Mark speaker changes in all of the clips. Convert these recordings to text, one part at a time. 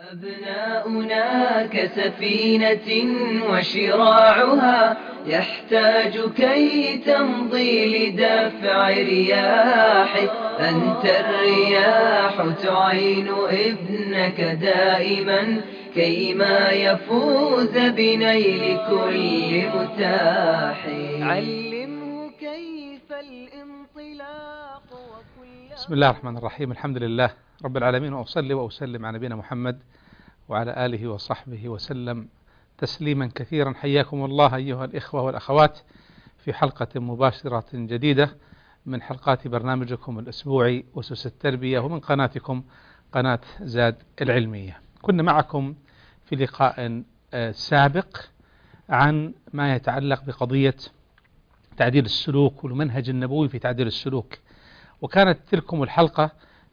Speaker 1: أبناؤنا كسفينة وشراعها يحتاج كي تمضي لدفع رياح. أنت الرياح تعين ابنك دائما كيما يفوز بنيل كل متاح. علمه كيف الانطلاق
Speaker 2: بسم الله الرحمن الرحيم. الحمد لله رب العالمين، وأصلي وأسلم على نبينا محمد وعلى آله وصحبه وسلم تسليما كثيرا. حياكم الله أيها الإخوة والأخوات في حلقة مباشرة جديدة من حلقات برنامجكم الأسبوعي أسس التربية، ومن قناتكم قناة زاد العلمية. كنا معكم في لقاء سابق عن ما يتعلق بقضية تعديل السلوك والمنهج النبوي في تعديل السلوك، وكانت تلكم الحلقة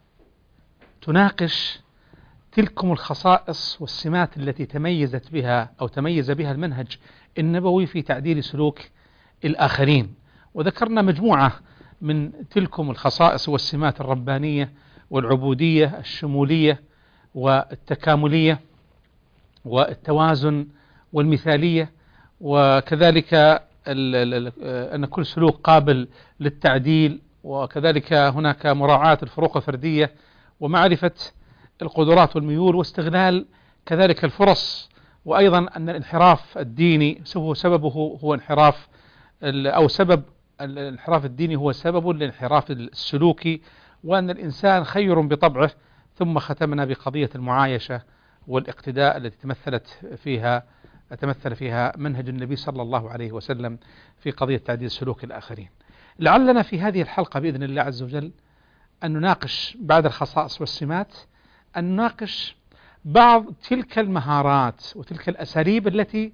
Speaker 2: تناقش تلكم الخصائص والسمات التي تميزت بها أو تميز بها المنهج النبوي في تعديل سلوك الآخرين، وذكرنا مجموعة من تلكم الخصائص والسمات الربانية والعبودية الشمولية والتكاملية والتوازن والمثالية، وكذلك أن كل سلوك قابل للتعديل، وكذلك هناك مراعاة الفروق الفردية ومعرفة القدرات والميول واستغلال كذلك الفرص، وأيضا أن الانحراف الديني سببه هو انحراف أو سبب الانحراف الديني هو سبب للانحراف السلوكي، وأن الإنسان خير بطبعه. ثم ختمنا بقضية المعايشة والاقتداء التي تمثل فيها منهج النبي صلى الله عليه وسلم في قضية تعديل سلوك الآخرين. لعلنا في هذه الحلقة بإذن الله عز وجل أن نناقش بعد الخصائص والسمات أن نناقش بعض تلك المهارات وتلك الأساليب التي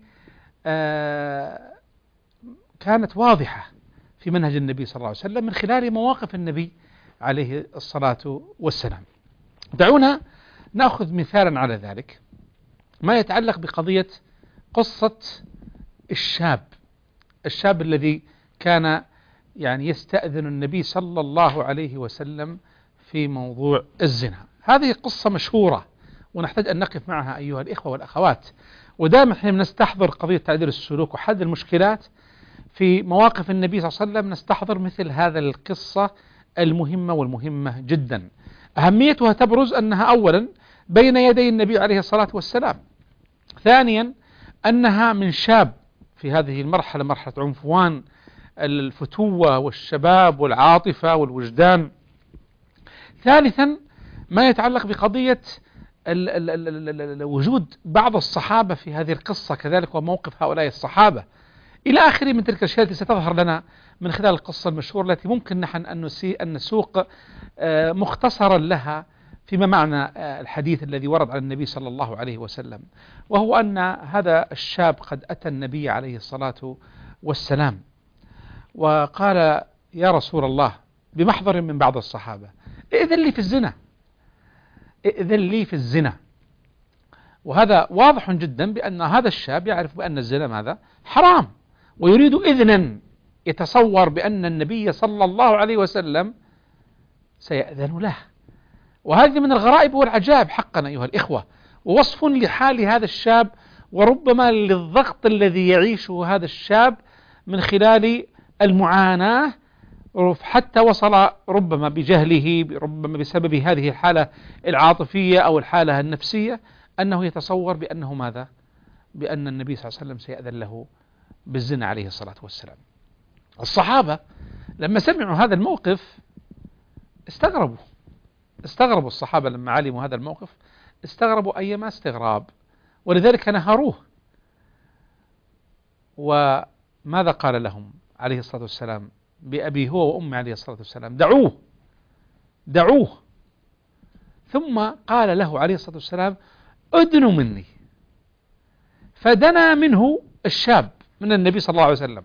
Speaker 2: كانت واضحة في منهج النبي صلى الله عليه وسلم من خلال مواقف النبي عليه الصلاة والسلام. دعونا نأخذ مثالا على ذلك، ما يتعلق بقضية قصة الشاب الذي كان يستأذن النبي صلى الله عليه وسلم في موضوع الزنا. هذه قصة مشهورة ونحتاج أن نقف معها أيها الإخوة والأخوات، ودائما حين نستحضر قضية تعديل السلوك وحل المشكلات في مواقف النبي صلى الله عليه وسلم نستحضر مثل هذا القصة المهمة والمهمة جدا. أهميتها تبرز أنها أولا بين يدي النبي عليه الصلاة والسلام، ثانيا أنها من شاب في هذه المرحلة، مرحلة عنفوان الفتوة والشباب والعاطفة والوجدان، ثالثا ما يتعلق بقضية وجود بعض الصحابة في هذه القصة كذلك وموقف هؤلاء الصحابة إلى آخره من تلك الأشياء التي ستظهر لنا من خلال القصة المشهورة التي ممكن نحن أن نسوق مختصرا لها فيما معنى الحديث الذي ورد عن النبي صلى الله عليه وسلم، وهو أن هذا الشاب قد أتى النبي عليه الصلاة والسلام وقال: يا رسول الله، بمحضر من بعض الصحابة، ائذن لي في الزنا. وهذا واضح جدا بأن هذا الشاب يعرف بأن الزنا ماذا؟ حرام، ويريد إذنا يتصور بأن النبي صلى الله عليه وسلم سيأذن له. وهذه من الغرائب والعجائب حقا أيها الإخوة، ووصف لحال هذا الشاب وربما للضغط الذي يعيشه هذا الشاب من خلال المعاناة، حتى وصل ربما بجهله، ربما بسبب هذه الحالة العاطفية أو الحالة النفسية، أنه يتصور بأنه ماذا؟ بأن النبي صلى الله عليه وسلم سيأذن له بالزنا عليه الصلاة والسلام. الصحابة لما سمعوا هذا الموقف استغربوا الصحابة لما علموا هذا الموقف، استغربوا أيما استغراب، ولذلك نهروه. وماذا قال لهم عليه الصلاة والسلام؟ بأبي هو وأمي عليه الصلاة والسلام، دعوه. ثم قال له عليه الصلاة والسلام: أدنوا مني. فدنا منه الشاب من النبي صلى الله عليه وسلم،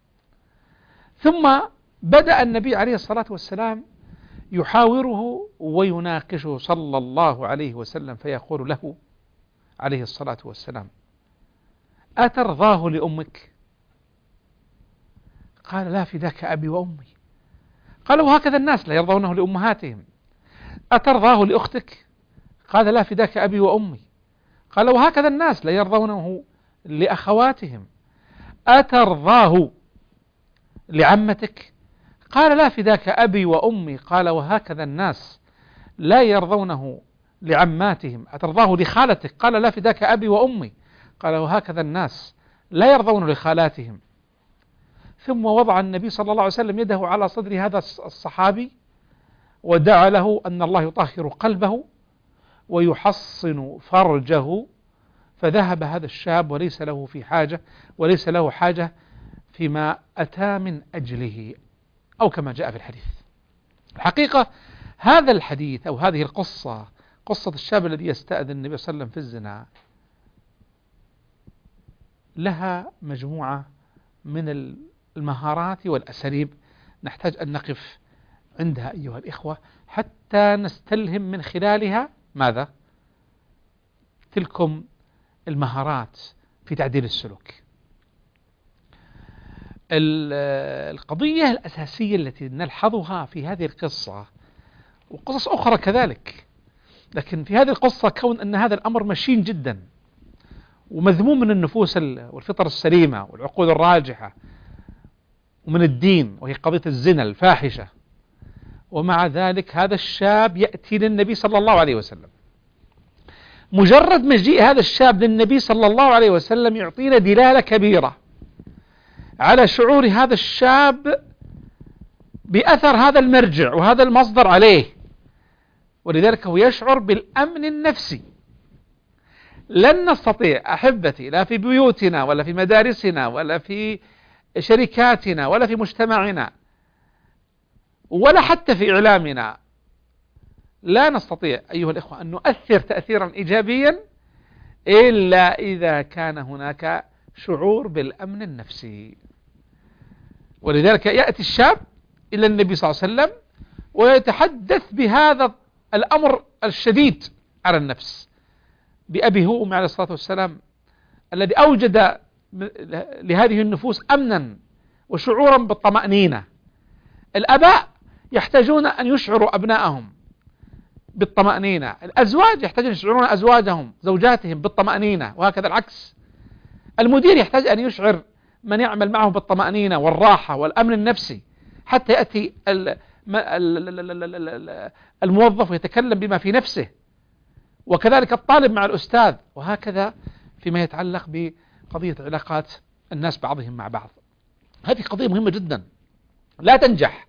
Speaker 2: ثم بدأ النبي عليه الصلاة والسلام يحاوره ويناقشه صلى الله عليه وسلم، فيقول له عليه الصلاة والسلام: أترضاه لأمك؟ قال: لا، فداك أبي وأمي. قال: وهكذا الناس لا يرضونه لأمهاتهم. أترضاه لأختك؟ قال: لا، فداك أبي وأمي. قال وهكذا الناس لا يرضونه لأخواتهم، أترضاه لعمتك؟ قال لا فداك أبي وأمي. قال وهكذا الناس لا يرضونه لعماتهم، أترضاه لخالتك؟ قال لا فداك أبي وأمي. قال وهكذا الناس لا يرضون لخالاتهم. ثم وضع النبي صلى الله عليه وسلم يده على صدر هذا الصحابي ودعا له أن الله يطهر قلبه ويحصن فرجه، فذهب هذا الشاب وليس له حاجة فيما أتى من أجله، أو كما جاء في الحديث. الحقيقة هذا الحديث أو هذه القصة، قصة الشاب الذي يستأذن النبي صلى الله عليه وسلم في الزنا، لها مجموعة من المهارات والأساليب نحتاج أن نقف عندها أيها الإخوة حتى نستلهم من خلالها ماذا؟ تلكم المهارات في تعديل السلوك. القضية الأساسية التي نلحظها في هذه القصة وقصص أخرى كذلك، لكن في هذه القصة كون أن هذا الأمر مشين جدا ومذموم من النفوس والفطر السليمة والعقول الراجحة ومن الدين، وهي قضية الزنا الفاحشة، ومع ذلك هذا الشاب يأتي للنبي صلى الله عليه وسلم. مجرد مجيء هذا الشاب للنبي صلى الله عليه وسلم يعطينا دلالة كبيرة على شعور هذا الشاب بأثر هذا المرجع وهذا المصدر عليه، ولذلك هو يشعر بالأمن النفسي. لن نستطيع أحبتي لا في بيوتنا ولا في مدارسنا ولا في شركاتنا ولا في مجتمعنا ولا حتى في إعلامنا، لا نستطيع أيها الإخوة أن نؤثر تأثيرا إيجابيا إلا إذا كان هناك شعور بالأمن النفسي. ولذلك يأتي الشاب إلى النبي صلى الله عليه وسلم ويتحدث بهذا الأمر الشديد على النفس، بأبيه وأمه عليه الصلاة والسلام، الذي أوجد لهذه النفوس أمنا وشعورا بالطمأنينة. الآباء يحتاجون أن يشعروا أبنائهم بالطمأنينة، الأزواج يحتاجون يشعرون أزواجهم زوجاتهم بالطمأنينة، وهكذا العكس. المدير يحتاج أن يشعر من يعمل معه بالطمأنينة والراحة والأمن النفسي حتى يأتي الموظف ويتكلم بما في نفسه، وكذلك الطالب مع الأستاذ، وهكذا فيما يتعلق بقضية علاقات الناس بعضهم مع بعض. هذه قضية مهمة جدا. لا تنجح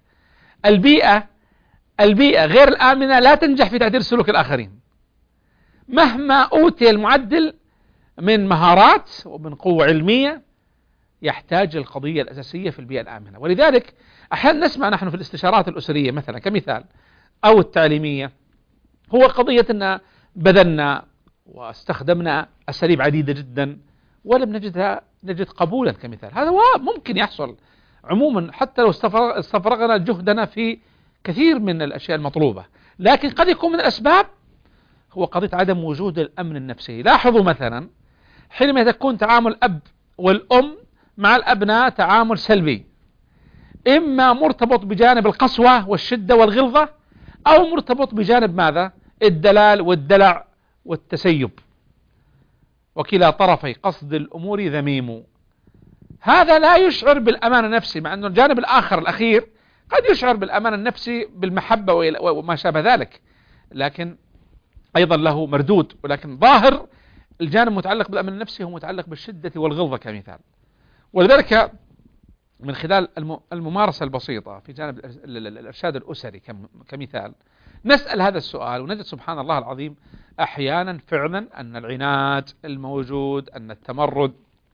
Speaker 2: البيئة غير الآمنة، لا تنجح في تعديل سلوك الآخرين مهما أوتي المعدل من مهارات ومن قوة علمية. يحتاج القضية الأساسية في البيئة الآمنة. ولذلك أحيانا نسمع نحن في الاستشارات الأسرية مثلا كمثال أو التعليمية، هو قضية أن بذلنا واستخدمنا أساليب عديدة جدا ولم نجد قبولا كمثال. هذا ممكن يحصل عموما حتى لو استفرغنا جهدنا في كثير من الأشياء المطلوبة، لكن قد يكون من الأسباب هو قضية عدم وجود الأمن النفسي. لاحظوا مثلا حينما يكون تعامل الأب والأم مع الأبناء تعامل سلبي، إما مرتبط بجانب القسوة والشدة والغلظة، أو مرتبط بجانب ماذا؟ الدلال والدلع والتسيب، وكلا طرفي قصد الأمور ذميم. هذا لا يشعر بالأمان النفسي، مع أن الجانب الآخر الأخير قد يشعر بالأمان النفسي بالمحبة وما شابه ذلك، لكن أيضا له مردود. ولكن ظاهر الجانب المتعلق بالأمن النفسي هو متعلق بالشدة والغلظة كمثال. ولذلك من خلال الممارسة البسيطة في جانب الإرشاد الأسري كمثال نسأل هذا السؤال ونجد سبحان الله العظيم أحيانا فعلا أن العناد الموجود، أن التمرد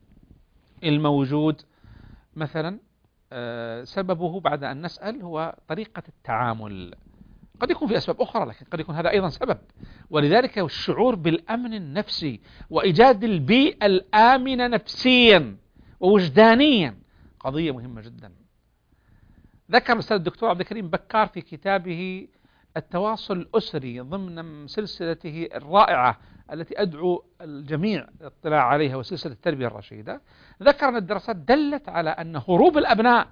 Speaker 2: الموجود مثلا سببه بعد أن نسأل هو طريقة التعامل. قد يكون في أسباب أخرى، لكن قد يكون هذا أيضا سبب. ولذلك الشعور بالأمن النفسي وإيجاد البيئة الآمنة نفسيا ووجدانيا قضية مهمة جدا. ذكر الأستاذ الدكتور عبد الكريم بكار في كتابه التواصل الأسري ضمن سلسلته الرائعة التي أدعو الجميع الاطلاع عليها وسلسلة التربية الرشيدة، ذكر أن الدراسات دلت على أن هروب الأبناء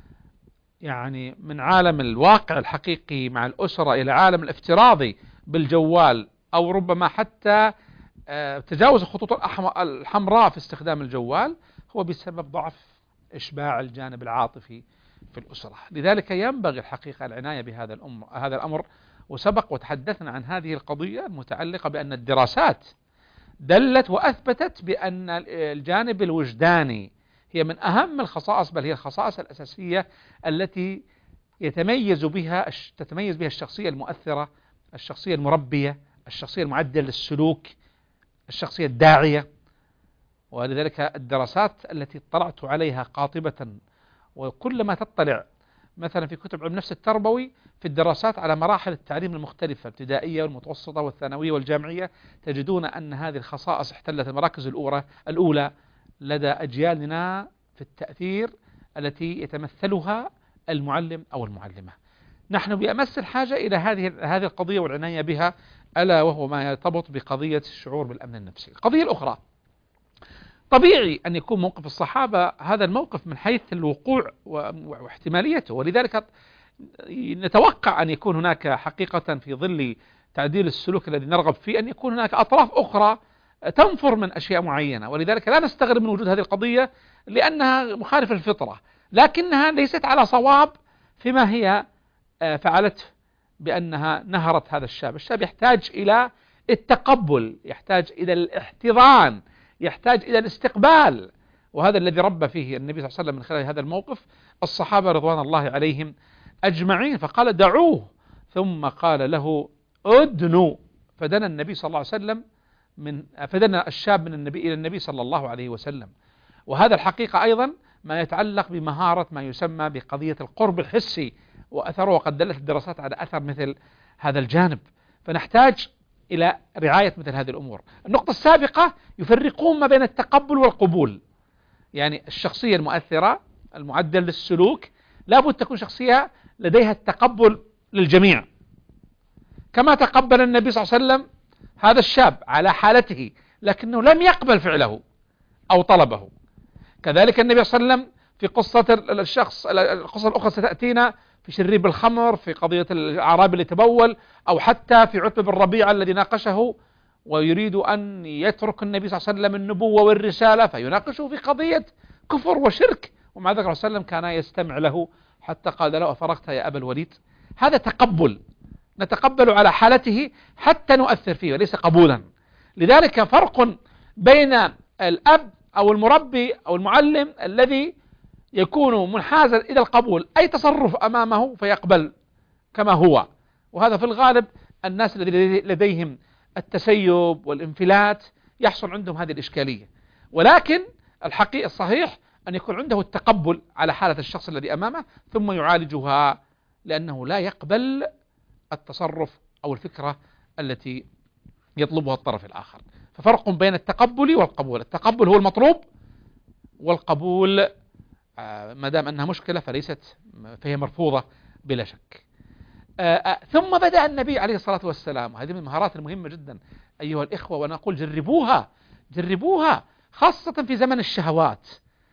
Speaker 2: يعني من عالم الواقع الحقيقي مع الأسرة إلى عالم الافتراضي بالجوال، أو ربما حتى تجاوز الخطوط الحمراء في استخدام الجوال هو بسبب ضعف إشباع الجانب العاطفي في الأسرة. لذلك ينبغي الحقيقة العناية بهذا هذا الأمر. وسبق وتحدثنا عن هذه القضية المتعلقة بأن الدراسات دلت وأثبتت بأن الجانب الوجداني هي من أهم الخصائص، بل هي الخصائص الأساسية التي تتميز بها الشخصية المؤثرة، الشخصية المربية، الشخصية المعدلة للسلوك، الشخصية الداعية. ولذلك الدراسات التي اطلعت عليها قاطبة، وكلما تطلع مثلا في كتب علم النفس التربوي في الدراسات على مراحل التعليم المختلفة الابتدائية والمتوسطة والثانوية والجامعية، تجدون أن هذه الخصائص احتلت المراكز الأولى لدى أجيالنا في التأثير التي يتمثلها المعلم أو المعلمة. نحن بأمس الحاجة إلى هذه القضية والعناية بها، ألا وهو ما يرتبط بقضية الشعور بالأمن النفسي. القضية الأخرى، طبيعي أن يكون موقف الصحابة هذا الموقف من حيث الوقوع واحتماليته، ولذلك نتوقع أن يكون هناك حقيقة في ظل تعديل السلوك الذي نرغب فيه أن يكون هناك أطراف أخرى تنفر من أشياء معينة، ولذلك لا نستغرب من وجود هذه القضية لأنها مخالفة للفطرة، لكنها ليست على صواب فيما هي فعلته، بأنها نهرت هذا الشاب. الشاب يحتاج إلى التقبل، يحتاج إلى الاحتضان، يحتاج إلى الاستقبال، وهذا الذي ربى فيه النبي صلى الله عليه وسلم من خلال هذا الموقف الصحابة رضوان الله عليهم أجمعين. فقال دعوه، ثم قال له أدنوا، فدنا النبي صلى الله عليه وسلم فدنا الشاب من النبي إلى النبي صلى الله عليه وسلم. وهذا الحقيقة أيضا ما يتعلق بمهارة ما يسمى بقضية القرب الحسي وأثره، وقد دلت الدراسات على أثر مثل هذا الجانب، فنحتاج إلى رعاية مثل هذه الأمور. النقطة السابقة يفرقون ما بين التقبل والقبول، يعني الشخصية المؤثرة المعدل للسلوك لابد تكون شخصية لديها التقبل للجميع، كما تقبل النبي صلى الله عليه وسلم هذا الشاب على حالته لكنه لم يقبل فعله أو طلبه. كذلك النبي صلى الله عليه وسلم في قصة القصة الأخرى ستأتينا في شريب الخمر، في قضية الأعرابي اللي تبول، أو حتى في عتبة بن ربيعة الذي ناقشه ويريد أن يترك النبي صلى الله عليه وسلم النبوة والرسالة فيناقشه في قضية كفر وشرك، ومع ذلك الرسول صلى الله عليه وسلم كان يستمع له حتى قال له أفرغت يا أبا الوليد. هذا تقبل، نتقبل على حالته حتى نؤثر فيه وليس قبولا. لذلك فرق بين الأب أو المربي أو المعلم الذي يكون منحازا إلى القبول، أي تصرف أمامه فيقبل كما هو، وهذا في الغالب الناس الذين لديهم التسيب والانفلات يحصل عندهم هذه الإشكالية. ولكن الحقيقة الصحيح أن يكون عنده التقبل على حالة الشخص الذي أمامه ثم يعالجها، لأنه لا يقبل التصرف أو الفكرة التي يطلبها الطرف الآخر. ففرق بين التقبل والقبول، التقبل هو المطلوب، والقبول ما دام أنها مشكلة فهي مرفوضة بلا شك. ثم بدأ النبي عليه الصلاة والسلام، وهذه من المهارات المهمة جدا أيها الإخوة، ونقول جربوها خاصة في زمن الشهوات،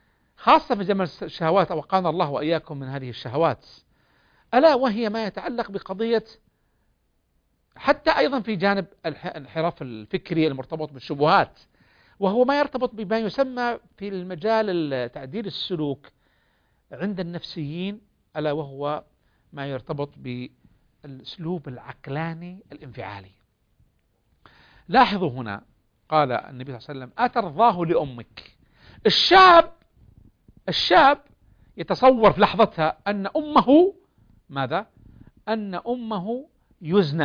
Speaker 2: وقانا الله وإياكم من هذه الشهوات، ألا وهي ما يتعلق بقضية حتى أيضا في جانب الانحراف الفكري المرتبط بالشبهات، وهو ما يرتبط بما يسمى في المجال تعديل السلوك عند النفسيين، ألا وهو ما يرتبط بالأسلوب العقلاني الانفعالي. لاحظوا هنا قال النبي صلى الله عليه وسلم أترضاه لأمك. الشاب يتصور في لحظتها أن أمه ماذا؟ أن أمه يزنى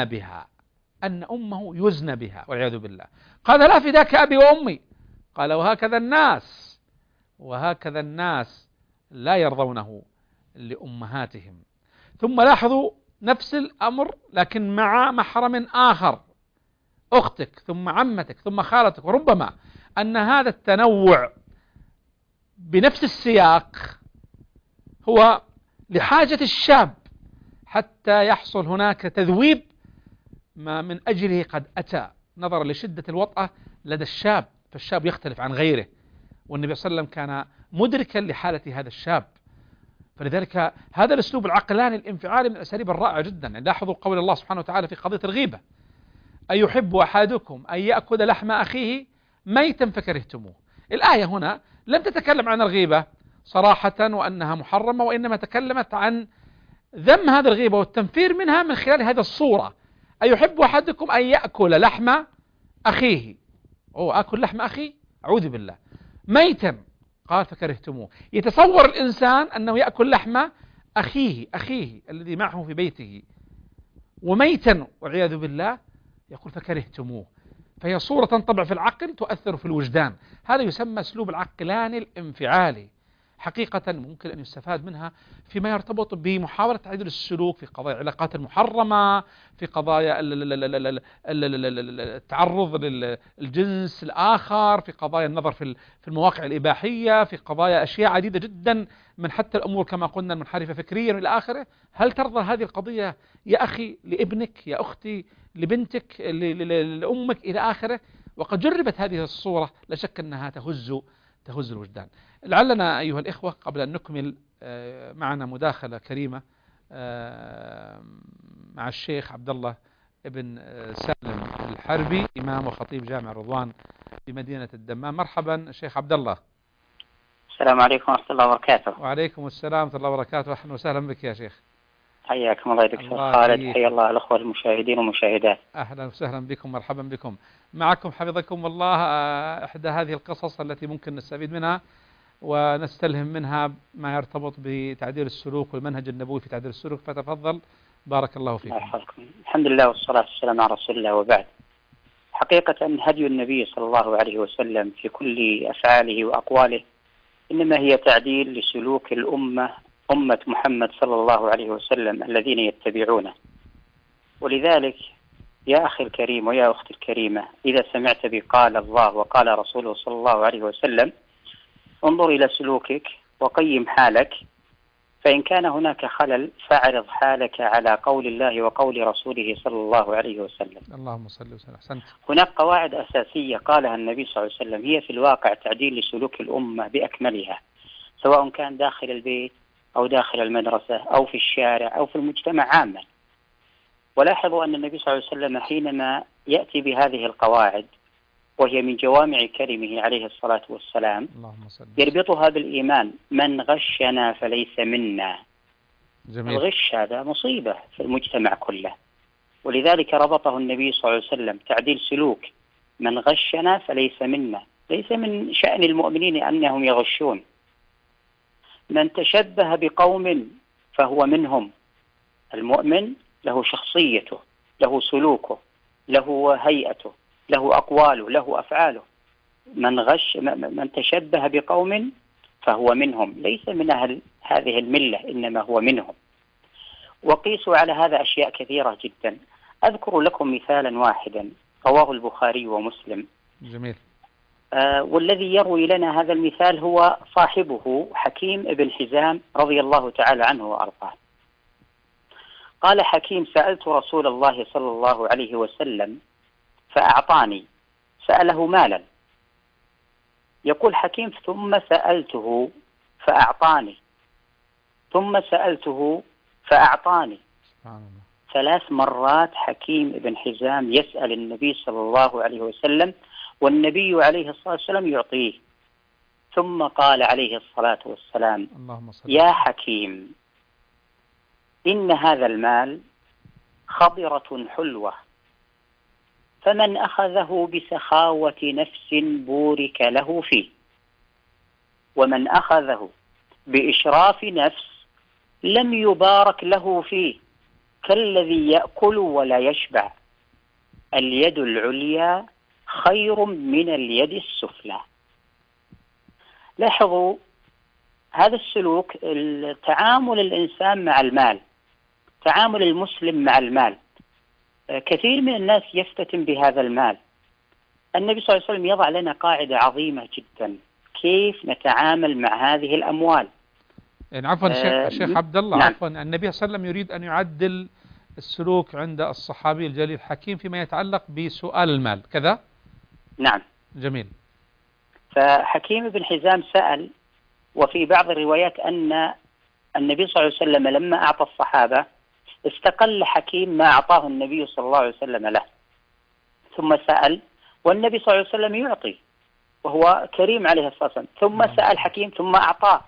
Speaker 2: بها والعياذ بالله. قال لا فداك أبي وأمي. قال وهكذا الناس لا يرضونه لأمهاتهم. ثم لاحظوا نفس الأمر لكن مع محرم آخر، أختك ثم عمتك ثم خالتك، وربما أن هذا التنوع بنفس السياق هو لحاجة الشاب حتى يحصل هناك تذويب ما من أجله قد أتى، نظرا لشدة الوطأة لدى الشاب، فالشاب يختلف عن غيره، والنبي صلى الله عليه وسلم كان مدركا لحالة هذا الشاب. فلذلك هذا الأسلوب العقلاني الانفعالي من الأساليب الرائعة جدا. يعني لاحظوا قول الله سبحانه وتعالى في قضية الغيبة، أيحب أحدكم أن يأكل لحم أخيه ميتا فكرهتموه. الآية هنا لم تتكلم عن الغيبة صراحة وأنها محرمة، وإنما تكلمت عن ذم هذه الغيبة والتنفير منها من خلال هذه الصورة. أيحب أحدكم أن يأكل لحم أخيه، أكل لحم أخي؟ أعوذ بالله. ميتا قال فكرهتموه. يتصور الإنسان أنه يأكل لحم أخيه الذي معه في بيته، وميتا والعياذ بالله يقول فكرهتموه. فهي صورة تنطبع في العقل تؤثر في الوجدان. هذا يسمى أسلوب العقلان الانفعالي. حقيقة ممكن أن يستفاد منها فيما يرتبط بمحاولة تعديل السلوك في قضايا العلاقات المحرمة، في قضايا التعرض للجنس الآخر، في قضايا النظر في المواقع الإباحية، في قضايا أشياء عديدة جدا، من حتى الأمور كما قلنا المنحرفة فكريا إلى آخره. هل ترضى هذه القضية يا أخي لابنك، يا أختي لبنتك، لأمك إلى آخره؟ وقد جربت هذه الصورة، لا شك أنها تهز الوجدان. لعلنا أيها الإخوة قبل أن نكمل معنا مداخلة كريمة مع الشيخ عبد الله ابن سالم الحربي، إمام وخطيب جامع رضوان في مدينة الدمام. مرحبا الشيخ عبد الله.
Speaker 3: السلام عليكم ورحمة الله وبركاته.
Speaker 2: وعليكم السلام ورحمة الله وبركاته. أهلا وسهلا بك يا شيخ.
Speaker 3: حياكم الله دكتور خالد، حيا الله الأخوة المشاهدين والمشاهدات.
Speaker 2: أهلا وسهلا بكم، مرحبا بكم. معكم حفظكم الله إحدى هذه القصص التي ممكن نستفيد منها ونستلهم منها ما يرتبط بتعديل السلوك والمنهج النبوي في تعديل السلوك، فتفضل بارك الله فيكم.
Speaker 3: الحمد لله والصلاة والسلام على رسول الله، وبعد. حقيقة هدي النبي صلى الله عليه وسلم في كل أفعاله وأقواله إنما هي تعديل لسلوك الأمة، أمة محمد صلى الله عليه وسلم الذين يتبعونه. ولذلك يا أخي الكريم ويا أختي الكريمة، إذا سمعت بقال الله وقال رسوله صلى الله عليه وسلم انظر إلى سلوكك وقيم حالك، فإن كان هناك خلل فاعرض حالك على قول الله وقول رسوله صلى الله عليه وسلم.
Speaker 2: اللهم صل وسلم. أحسنت.
Speaker 3: هناك قواعد أساسية قالها النبي صلى الله عليه وسلم هي في الواقع تعديل لسلوك الأمة بأكملها، سواء كان داخل البيت أو داخل المدرسة أو في الشارع أو في المجتمع عاما. ولاحظوا أن النبي صلى الله عليه وسلم حينما يأتي بهذه القواعد وهي من جوامع كلمه عليه الصلاة والسلام يربطها بالإيمان: من غشنا فليس منا. جميل. الغش هذا مصيبة في المجتمع كله، ولذلك ربطه النبي صلى الله عليه وسلم تعديل سلوك: من غشنا فليس منا. ليس من شأن المؤمنين أنهم يغشون، من تشبه بقوم فهو منهم. المؤمن له شخصيته، له سلوكه، له هيئته، له أقواله، له أفعاله. من تشبه بقوم فهو منهم، ليس من أهل هذه الملة إنما هو منهم. وقيسوا على هذا أشياء كثيرة جدا. أذكر لكم مثالا واحدا رواه البخاري ومسلم.
Speaker 2: جميل.
Speaker 3: والذي يروي لنا هذا المثال هو صاحبه حكيم بن حزام رضي الله تعالى عنه وأرضاه. قال حكيم: سألت رسول الله صلى الله عليه وسلم فأعطاني. سأله مالا. يقول حكيم: ثم سألته فأعطاني، ثم سألته فأعطاني. 3 مرات حكيم بن حزام يسأل النبي صلى الله عليه وسلم، والنبي عليه الصلاة والسلام يعطيه. ثم قال عليه الصلاة والسلام: يا حكيم، إن هذا المال خضرة حلوة، فمن أخذه بسخاوة نفس بورك له فيه، ومن أخذه بإشراف نفس لم يبارك له فيه، كالذي يأكل ولا يشبع. اليد العليا خير من اليد السفلى. لاحظوا هذا السلوك، تعامل الإنسان مع المال، تعامل المسلم مع المال. كثير من الناس يفتتن بهذا المال. النبي صلى الله عليه وسلم يضع لنا قاعدة عظيمة جدا كيف نتعامل مع هذه الأموال.
Speaker 2: يعني عفوا شيخ عبد الله، نعم. عفوا، النبي صلى الله عليه وسلم يريد أن يعدل السلوك عند الصحابي الجليل حكيم فيما يتعلق بسؤال المال، كذا؟
Speaker 3: نعم.
Speaker 2: جميل.
Speaker 3: فحكيم بن حزام سأل، وفي بعض الروايات أن النبي صلى الله عليه وسلم لما أعطى الصحابة استقل حكيم ما أعطاه النبي صلى الله عليه وسلم له. ثم سأل، والنبي صلى الله عليه وسلم يعطي وهو كريم عليه الصلاة والسلام، ثم سأل حكيم ثم أعطاه.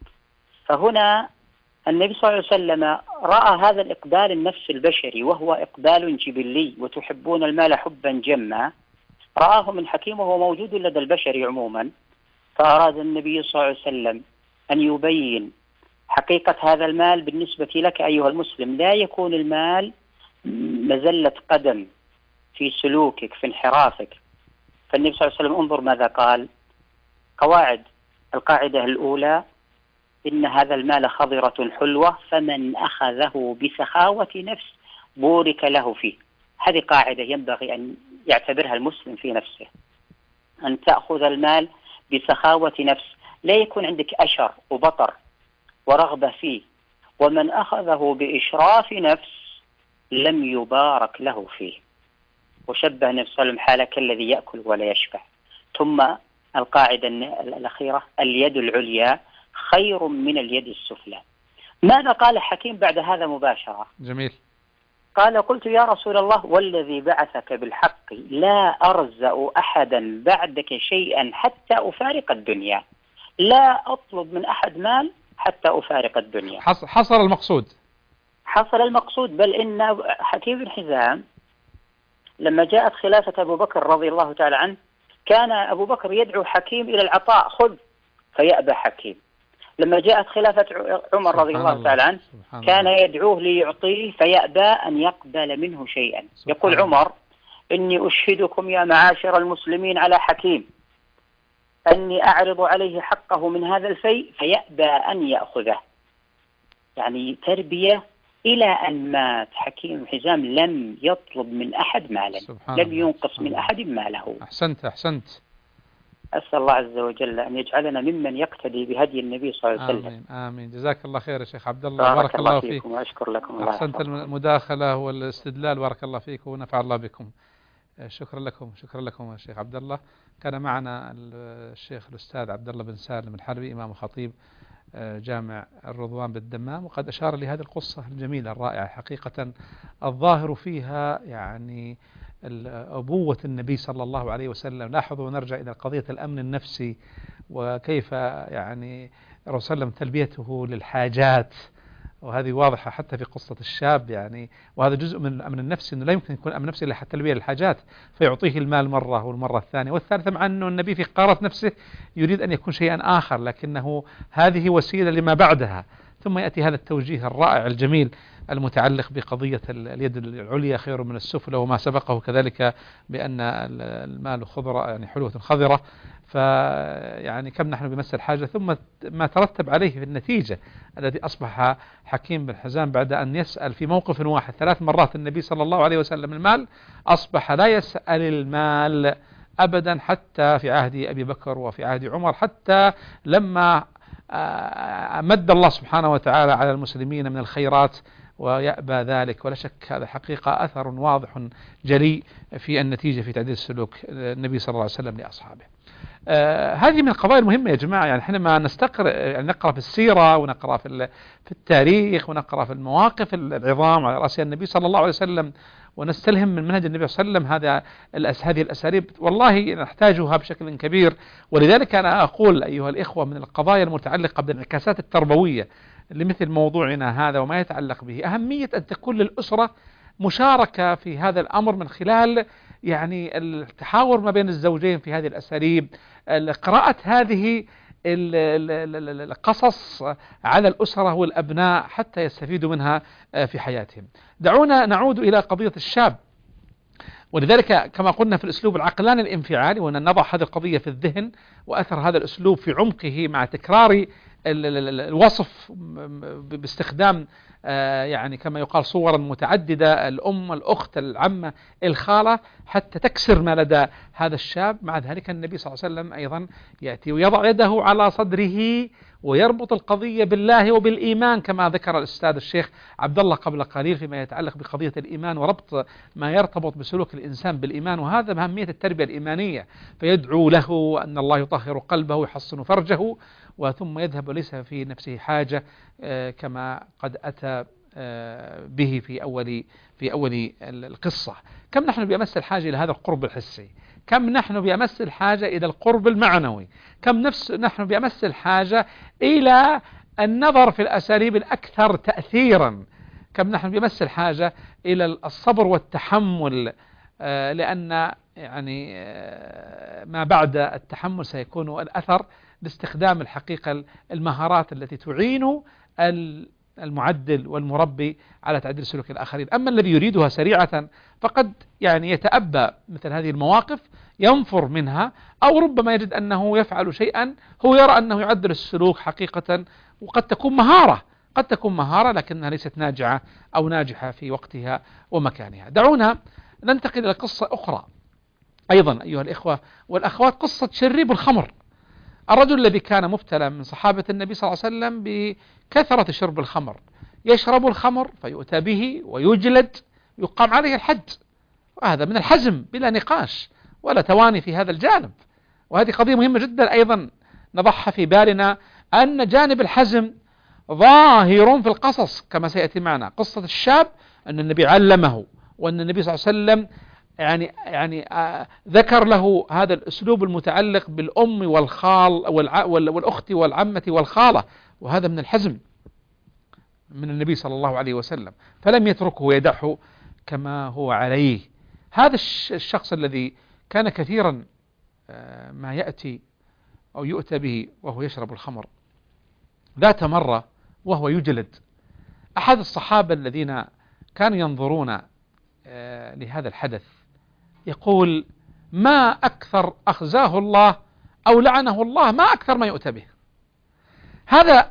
Speaker 3: فهنا النبي صلى الله عليه وسلم رأى هذا الإقبال النفس البشري وهو إقبال جبلي، وتحبون المال حبا جما، رآه من حكيم وهو موجود لدى البشر عموما. فأراد النبي صلى الله عليه وسلم أن يبين حقيقة هذا المال بالنسبة لك أيها المسلم. لا يكون المال مزلة قدم في سلوكك في انحرافك. فالنبي صلى الله عليه وسلم انظر ماذا قال. القاعدة الأولى: إن هذا المال خضرة حلوة، فمن أخذه بسخاوة نفس بورك له فيه. هذه قاعدة ينبغي أن يعتبرها المسلم في نفسه، أن تأخذ المال بسخاوة نفس، لا يكون عندك أشر وبطر ورغبة فيه. ومن أخذه بإشراف نفس لم يبارك له فيه. وشبه النبي صلى الله عليه وسلم حاله كالذي يأكل ولا يشبع. ثم القاعدة الأخيرة: اليد العليا خير من اليد السفلى. ماذا قال حكيم بعد هذا مباشرة؟
Speaker 2: جميل.
Speaker 3: قال: قلت يا رسول الله والذي بعثك بالحق لا أرزأ أحدا بعدك شيئا حتى أفارق الدنيا. لا أطلب من أحد مال حتى أفارق الدنيا.
Speaker 2: حصل المقصود.
Speaker 3: حصل المقصود. بل إن حكيم بن حزام لما جاءت خلافة أبو بكر رضي الله تعالى عنه، كان أبو بكر يدعو حكيم إلى العطاء، خذ، فيأبى حكيم. لما جاءت خلافة عمر رضي الله تعالى عنه، كان يدعوه ليعطيه فيأبى أن يقبل منه شيئا. يقول عمر: إني أشهدكم يا معاشر المسلمين على حكيم أني أعرض عليه حقه من هذا الفيء فيأبى أن يأخذه. يعني تربية. إلى أن مات حكيم حزام لم يطلب من أحد مالا، لم ينقص من أحد ماله.
Speaker 2: أحسنت.
Speaker 3: أسأل الله عز وجل أن يجعلنا ممن يقتدي بهدي النبي صلى الله عليه وسلم.
Speaker 2: آمين. جزاك الله خير يا شيخ عبد الله، بارك الله فيك
Speaker 3: وأشكر لكم.
Speaker 2: أحسنت المداخلة والاستدلال، بارك الله فيك ونفع الله بكم. شكرا لكم يا شيخ عبد الله. كان معنا الشيخ الأستاذ عبد الله بن سالم الحربي، إمام وخطيب جامع الرضوان بالدمام، وقد أشار لهذه القصة الجميلة الرائعة حقيقة الظاهر فيها يعني أبوة النبي صلى الله عليه وسلم. لاحظوا، نرجع إلى قضية الأمن النفسي وكيف يعني الرسول صلى الله عليه وسلم تلبيته للحاجات، وهذه واضحة حتى في قصة الشاب يعني. وهذا جزء من الأمن النفسي، أنه لا يمكن يكون أمن نفسي إلا حتى تلبية للحاجات، فيعطيه المال مرة والمرة الثانية والثالثة، مع أنه النبي في قارة نفسه يريد أن يكون شيئا آخر، لكنه هذه وسيلة لما بعدها. ثم يأتي هذا التوجيه الرائع الجميل المتعلق بقضية اليد العليا خير من السفلى، وما سبقه كذلك بأن المال خضرة يعني حلوة خضرة. فيعني كم نحن بمس الحاجة، ثم ما ترتب عليه في النتيجة الذي أصبح حكيم بن حزام بعد أن يسأل في موقف واحد 3 مرات النبي صلى الله عليه وسلم المال، أصبح لا يسأل المال أبدا حتى في عهد أبي بكر وفي عهد عمر، حتى لما مد الله سبحانه وتعالى على المسلمين من الخيرات ويأبى ذلك. ولا شك هذا حقيقة أثر واضح جلي في النتيجة في تعديل سلوك النبي صلى الله عليه وسلم لأصحابه. هذه من القضايا المهمة يا جماعة. يعني حينما نقرأ في السيرة ونقرأ في التاريخ ونقرأ في المواقف العظام على رأسها النبي صلى الله عليه وسلم، ونستلهم من منهج النبي صلى الله عليه وسلم هذه الأساليب، والله نحتاجها بشكل كبير. ولذلك أنا أقول أيها الإخوة، من القضايا المتعلقة بالانعكاسات التربوية لمثل موضوعنا هذا وما يتعلق به، أهمية أن تكون للأسرة مشاركة في هذا الأمر من خلال يعني التحاور ما بين الزوجين في هذه الأساليب، قراءة هذه القصص على الأسرة والأبناء حتى يستفيدوا منها في حياتهم. دعونا نعود إلى قضية الشاب، ولذلك كما قلنا في الأسلوب العقلاني الانفعالي، وأن نضع هذه القضية في الذهن وأثر هذا الأسلوب في عمقه مع تكرار الوصف باستخدام يعني كما يقال صورا متعددة، الأم، الأخت، العمة، الخالة، حتى تكسر ما لدى هذا الشاب. مع ذلك النبي صلى الله عليه وسلم أيضا يأتي ويضع يده على صدره ويربط القضية بالله وبالإيمان، كما ذكر الأستاذ الشيخ عبد الله قبل قليل فيما يتعلق بقضية الإيمان وربط ما يرتبط بسلوك الإنسان بالإيمان، وهذا بأهمية التربية الإيمانية. فيدعو له أن الله يطهر قلبه ويحصن فرجه، وثم يذهب وليس في نفسه حاجة كما قد أتى به في أول القصة. كم نحن بأمس الحاجة إلى هذا القرب الحسي، كم نحن بأمس الحاجة إلى القرب المعنوي، كم نحن بأمس الحاجة إلى النظر في الأساليب الأكثر تأثيرا، كم نحن بأمس الحاجة إلى الصبر والتحمل، لأن يعني ما بعد التحمل سيكون الأثر لاستخدام الحقيقة المهارات التي تعين المعدل والمربي على تعديل سلوك الآخرين. أما الذي يريدها سريعة فقد يعني يتأبى مثل هذه المواقف، ينفر منها، أو ربما يجد أنه يفعل شيئا هو يرى أنه يعدل السلوك حقيقة، وقد تكون مهارة، قد تكون مهارة لكنها ليست ناجعة أو ناجحة في وقتها ومكانها. دعونا ننتقل إلى قصة أخرى أيضا أيها الإخوة والأخوات، قصة شريب الخمر، الرجل الذي كان مبتلى من صحابة النبي صلى الله عليه وسلم بكثرة شرب الخمر، يشرب الخمر فيؤتى به ويجلد، يقام عليه الحد، وهذا من الحزم بلا نقاش ولا تواني في هذا الجانب. وهذه قضية مهمة جدا أيضا نضعها في بالنا، أن جانب الحزم ظاهر في القصص كما سيأتي معنا. قصة الشاب أن النبي علمه، وأن النبي صلى الله عليه وسلم يعني ذكر له هذا الأسلوب المتعلق بالأم والخال والأخت والعمة والخالة، وهذا من الحزم من النبي صلى الله عليه وسلم، فلم يتركه ويدعه كما هو عليه. هذا الشخص الذي كان كثيرا ما يأتي أو يؤتى به وهو يشرب الخمر، ذات مرة وهو يجلد، أحد الصحابة الذين كانوا ينظرون لهذا الحدث يقول: ما أكثر أخزاه الله أو لعنه الله، ما أكثر ما يؤتى به. هذا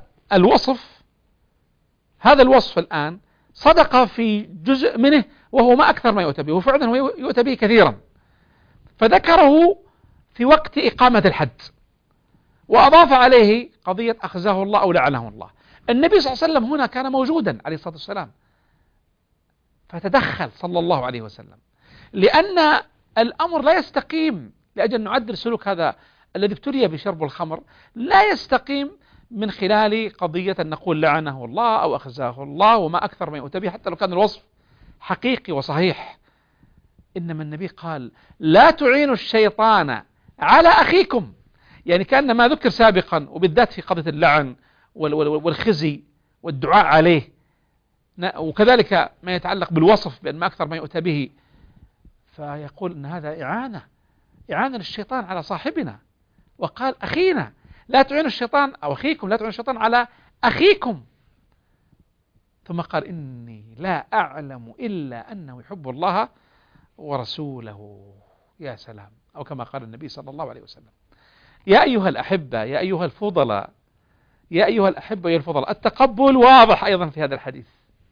Speaker 2: الوصف الآن صدق في جزء منه، وهو ما أكثر ما يؤتى به، وفعلا هو يؤتى به كثيرا، فذكره في وقت إقامة الحد، وأضاف عليه قضية أخزاه الله أو لعنه الله. النبي صلى الله عليه وسلم هنا كان موجودا عليه الصلاة والسلام، فتدخل صلى الله عليه وسلم، لأن الأمر لا يستقيم لأجل أن نعدل سلوك هذا الذي ابتلي بشرب الخمر، لا يستقيم من خلال قضية أن نقول لعنه الله أو أخزاه الله وما أكثر ما يؤتى به، حتى لو كان الوصف حقيقي وصحيح. إنما النبي قال: لا تعينوا الشيطان على أخيكم، يعني كأن ما ذكر سابقا، وبالذات في قضية اللعن والخزي والدعاء عليه، وكذلك ما يتعلق بالوصف بأن ما أكثر ما يؤتى به، فيقول أن هذا إعانة للشيطان على صاحبنا، وقال: أخينا، لا تعينوا الشيطان أو أخيكم، لا تعينوا الشيطان على أخيكم. ثم قال: إني لا أعلم إلا أنه يحب الله ورسوله. يا سلام، أو كما قال النبي صلى الله عليه وسلم. يا أيها الأحبة، يا أيها الفضلاء، يا أيها الأحبة يا الفضلاء، التقبل واضح أيضا في هذا الحديث،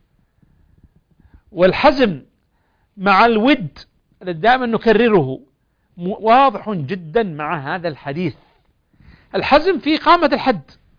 Speaker 2: والحزم مع الود الذي دائما نكرره واضح جدا مع هذا الحديث. الحزم في إقامة الحد،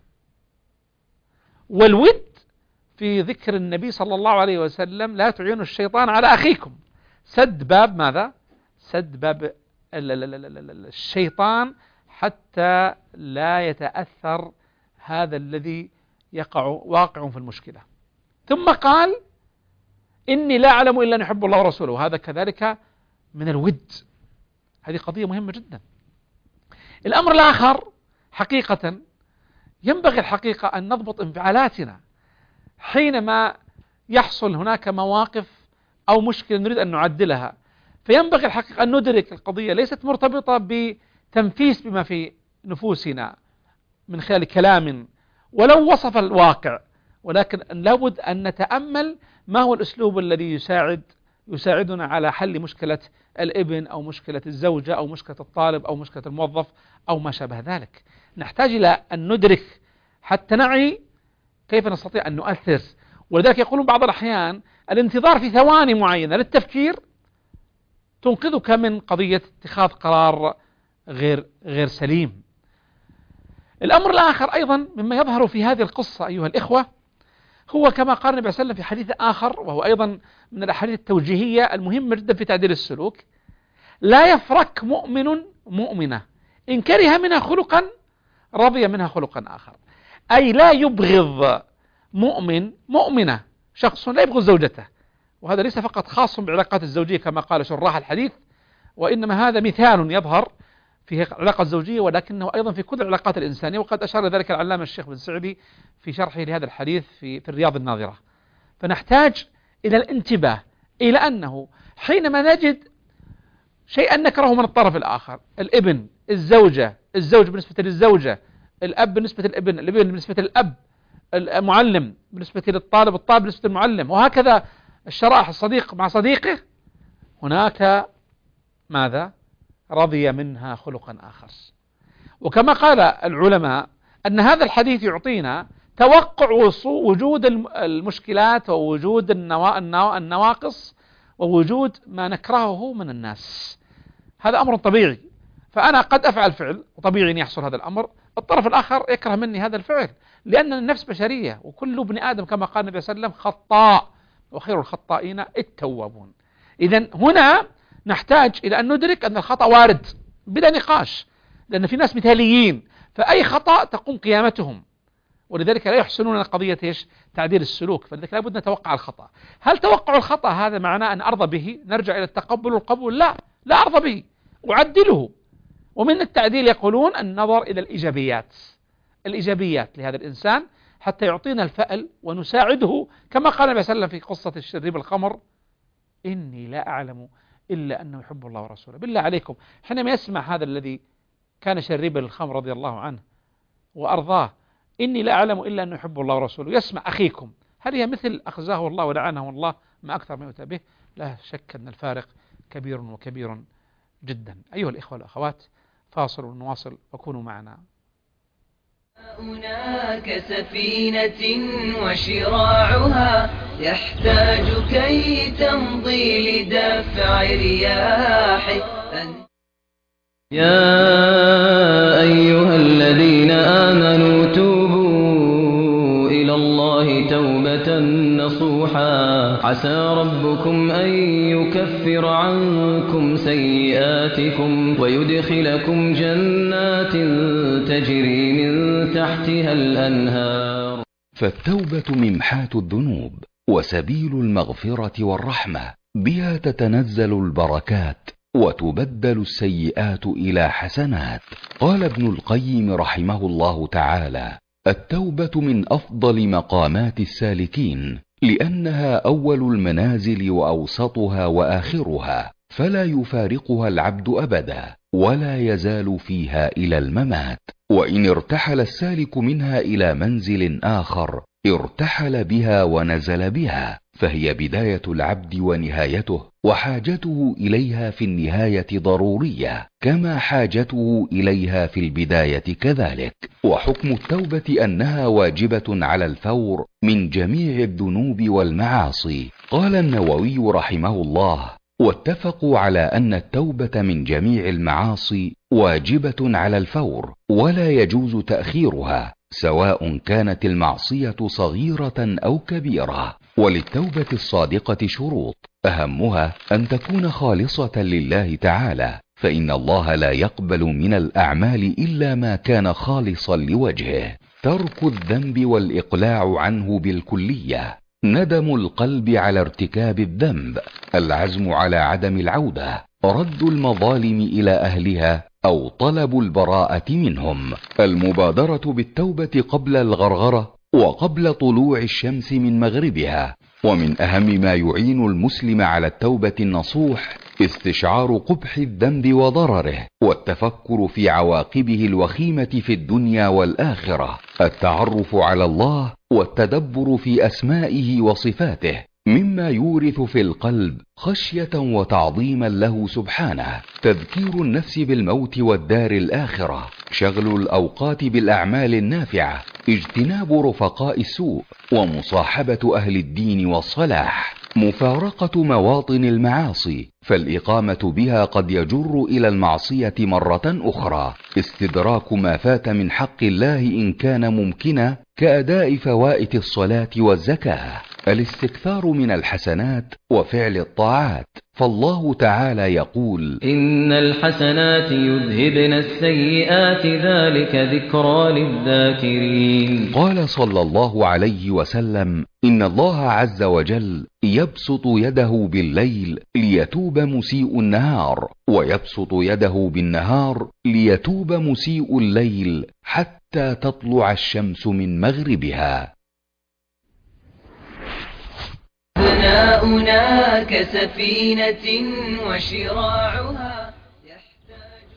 Speaker 2: والود في ذكر النبي صلى الله عليه وسلم: لا تعينوا الشيطان على أخيكم. سد باب ماذا؟ سد باب الشيطان حتى لا يتأثر هذا الذي واقع في المشكلة. ثم قال: إني لا أعلم إلا أن يحب الله ورسوله، وهذا كذلك من الود. هذه قضية مهمة جدا. الأمر الآخر حقيقة ينبغي الحقيقة أن نضبط انفعالاتنا حينما يحصل هناك مواقف أو مشكلة نريد أن نعدلها، فينبغي الحقيقة أن ندرك القضية ليست مرتبطة بتنفيس بما في نفوسنا من خلال كلام ولو وصف الواقع، ولكن لابد أن نتأمل ما هو الأسلوب الذي يساعدنا على حل مشكلة الابن أو مشكلة الزوجة أو مشكلة الطالب أو مشكلة الموظف أو ما شابه ذلك. نحتاج إلى أن ندرك حتى نعي كيف نستطيع أن نؤثر. ولذلك يقولون بعض الأحيان الانتظار في ثواني معينة للتفكير تنقذك من قضية اتخاذ قرار غير سليم. الأمر الآخر أيضا مما يظهر في هذه القصة أيها الإخوة هو كما قال النبي صلى الله عليه وسلم في حديث آخر، وهو أيضا من الأحاديث التوجيهية المهمة جدا في تعديل السلوك: لا يفرك مؤمن مؤمنة إن كره منها خلقا رضي منها خلقا آخر. أي لا يبغض مؤمن مؤمنة شخص لا يبغض زوجته، وهذا ليس فقط خاص بعلاقات الزوجية كما قال شراح الحديث، وإنما هذا مثال يظهر في العلاقة الزوجية، ولكنه أيضا في كل العلاقات الإنسانية، وقد أشار ذلك العلامة الشيخ بن سعدي في شرحه لهذا الحديث في الرياض الناظرة. فنحتاج إلى الانتباه إلى أنه حينما نجد شيئا نكرهه من الطرف الآخر، الابن، الزوجة، الزوج بالنسبة للزوجة، الأب بالنسبة للابن، الابن بالنسبة للأب، المعلم بالنسبة للطالب، الطالب بالنسبة للمعلم، وهكذا الشرائح، الصديق مع صديقه، هناك ماذا؟ رضي منها خلقا آخر. وكما قال العلماء أن هذا الحديث يعطينا توقع وجود المشكلات ووجود النواقص ووجود ما نكرهه من الناس. هذا أمر طبيعي، فأنا قد أفعل فعل وطبيعي أن يحصل هذا الأمر، الطرف الآخر يكره مني هذا الفعل، لأن النفس بشرية، وكل ابن آدم كما قال النبي صلى الله عليه وسلم خطاء وخير الخطائين التوابون. إذن هنا نحتاج إلى أن ندرك أن الخطأ وارد بلا نقاش، لأن في ناس مثاليين، فأي خطأ تقوم قيامتهم، ولذلك لا يحسنون قضية تعديل السلوك، فلذلك لابد نتوقع الخطأ. هل توقع الخطأ هذا معناه أن أرضى به؟ نرجع إلى التقبل والقبول؟ لا أرضى به، أعدله. ومن التعديل يقولون النظر إلى الإيجابيات لهذا الإنسان حتى يعطينا الفأل ونساعده، كما قال النبي صلى الله عليه وسلم في قصة الشريب الخمر: إني لا أعلم إلا أنه يحب الله ورسوله. بالله عليكم، حينما يسمع هذا الذي كان شريبا الخمر رضي الله عنه وأرضاه: إني لا أعلم إلا أنه يحب الله ورسوله، يسمع أخيكم، هل هي مثل أخزاه الله ولعنه الله ما أكثر ما يؤتى به؟ لا شك أن الفارق كبير وكبير جدا. أيها الإخوة والأخوات، فاصل ونواصل وكونوا معنا.
Speaker 1: هناك سفينة وشراعها يحتاج كي تمضي لدفع رياح.
Speaker 4: يا أيها الذين آمنوا توبوا إلى الله توبة نصوحا عسى ربكم أن يكفر عنكم سيئاتكم ويدخلكم جنات تجري من تحتها الأنهار.
Speaker 5: فالتوبة ممحاة الذنوب وسبيل المغفرة والرحمة، بها تتنزل البركات وتبدل السيئات إلى حسنات. قال ابن القيم رحمه الله تعالى: التوبة من أفضل مقامات السالكين، لأنها أول المنازل وأوسطها وآخرها، فلا يفارقها العبد أبدا ولا يزال فيها إلى الممات. وإن ارتحل السالك منها إلى منزل آخر ارتحل بها ونزل بها، فهي بداية العبد ونهايته، وحاجته إليها في النهاية ضرورية كما حاجته إليها في البداية كذلك. وحكم التوبة أنها واجبة على الفور من جميع الذنوب والمعاصي. قال النووي رحمه الله: واتفقوا على أن التوبة من جميع المعاصي واجبة على الفور، ولا يجوز تأخيرها، سواء كانت المعصية صغيرة أو كبيرة. وللتوبة الصادقة شروط، أهمها أن تكون خالصة لله تعالى، فإن الله لا يقبل من الأعمال إلا ما كان خالصا لوجهه. ترك الذنب والإقلاع عنه بالكلية، ندم القلب على ارتكاب الذنب، العزم على عدم العودة، رد المظالم إلى أهلها أو طلب البراءة منهم، المبادرة بالتوبة قبل الغرغرة وقبل طلوع الشمس من مغربها. ومن أهم ما يعين المسلم على التوبة النصوح استشعار قبح الذنب وضرره، والتفكر في عواقبه الوخيمة في الدنيا والآخرة، التعرف على الله والتدبر في أسمائه وصفاته، مما يورث في القلب خشية وتعظيما له سبحانه، تذكير النفس بالموت والدار الآخرة، شغل الأوقات بالأعمال النافعة، اجتناب رفقاء السوء، ومصاحبة أهل الدين والصلاح، مفارقة مواطن المعاصي، فالإقامة بها قد يجر إلى المعصية مرة أخرى، استدراك ما فات من حق الله إن كان ممكنا كأداء فوائت الصلاة والزكاة، الاستكثار من الحسنات وفعل الطاعات، فالله تعالى يقول:
Speaker 4: إن الحسنات يذهبن السيئات ذلك ذكرى للذاكرين.
Speaker 5: قال صلى الله عليه وسلم: إن الله عز وجل يبسط يده بالليل ليتوب مسيء النهار، ويبسط يده بالنهار ليتوب مسيء الليل حتى تطلع الشمس من مغربها.
Speaker 1: بناؤنا كسفينة وشراعها يحتاج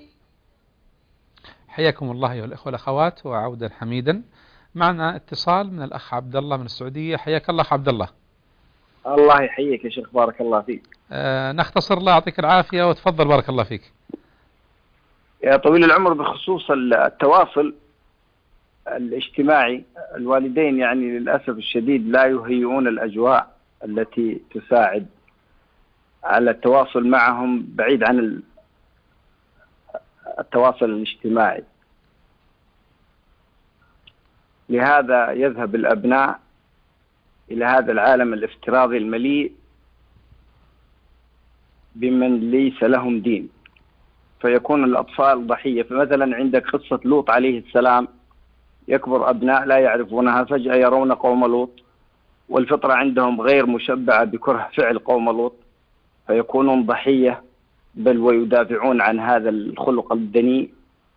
Speaker 2: حياكم الله أيها الإخوة والأخوات، وعودا حميدا. معنا اتصال من الأخ عبد الله من السعودية. حياك الله أخ عبد الله.
Speaker 6: الله يحييك يا شيخ، بارك الله فيك.
Speaker 2: نختصر، الله يعطيك العافية وتفضل بارك الله فيك.
Speaker 6: يا طويل العمر، بخصوص التواصل الاجتماعي، الوالدين يعني للأسف الشديد لا يهيئون الأجواء التي تساعد على التواصل معهم بعيد عن التواصل الاجتماعي. لهذا يذهب الأبناء إلى هذا العالم الافتراضي المليء بمن ليس لهم دين، فيكون الأطفال ضحية. فمثلا عندك قصة لوط عليه السلام، يكبر أبناء لا يعرفونها، فجأة يرون قوم لوط والفطرة عندهم غير مشبعة بكره فعل قوم لوط، فيكونون ضحية، بل ويدافعون عن هذا الخلق الدنيء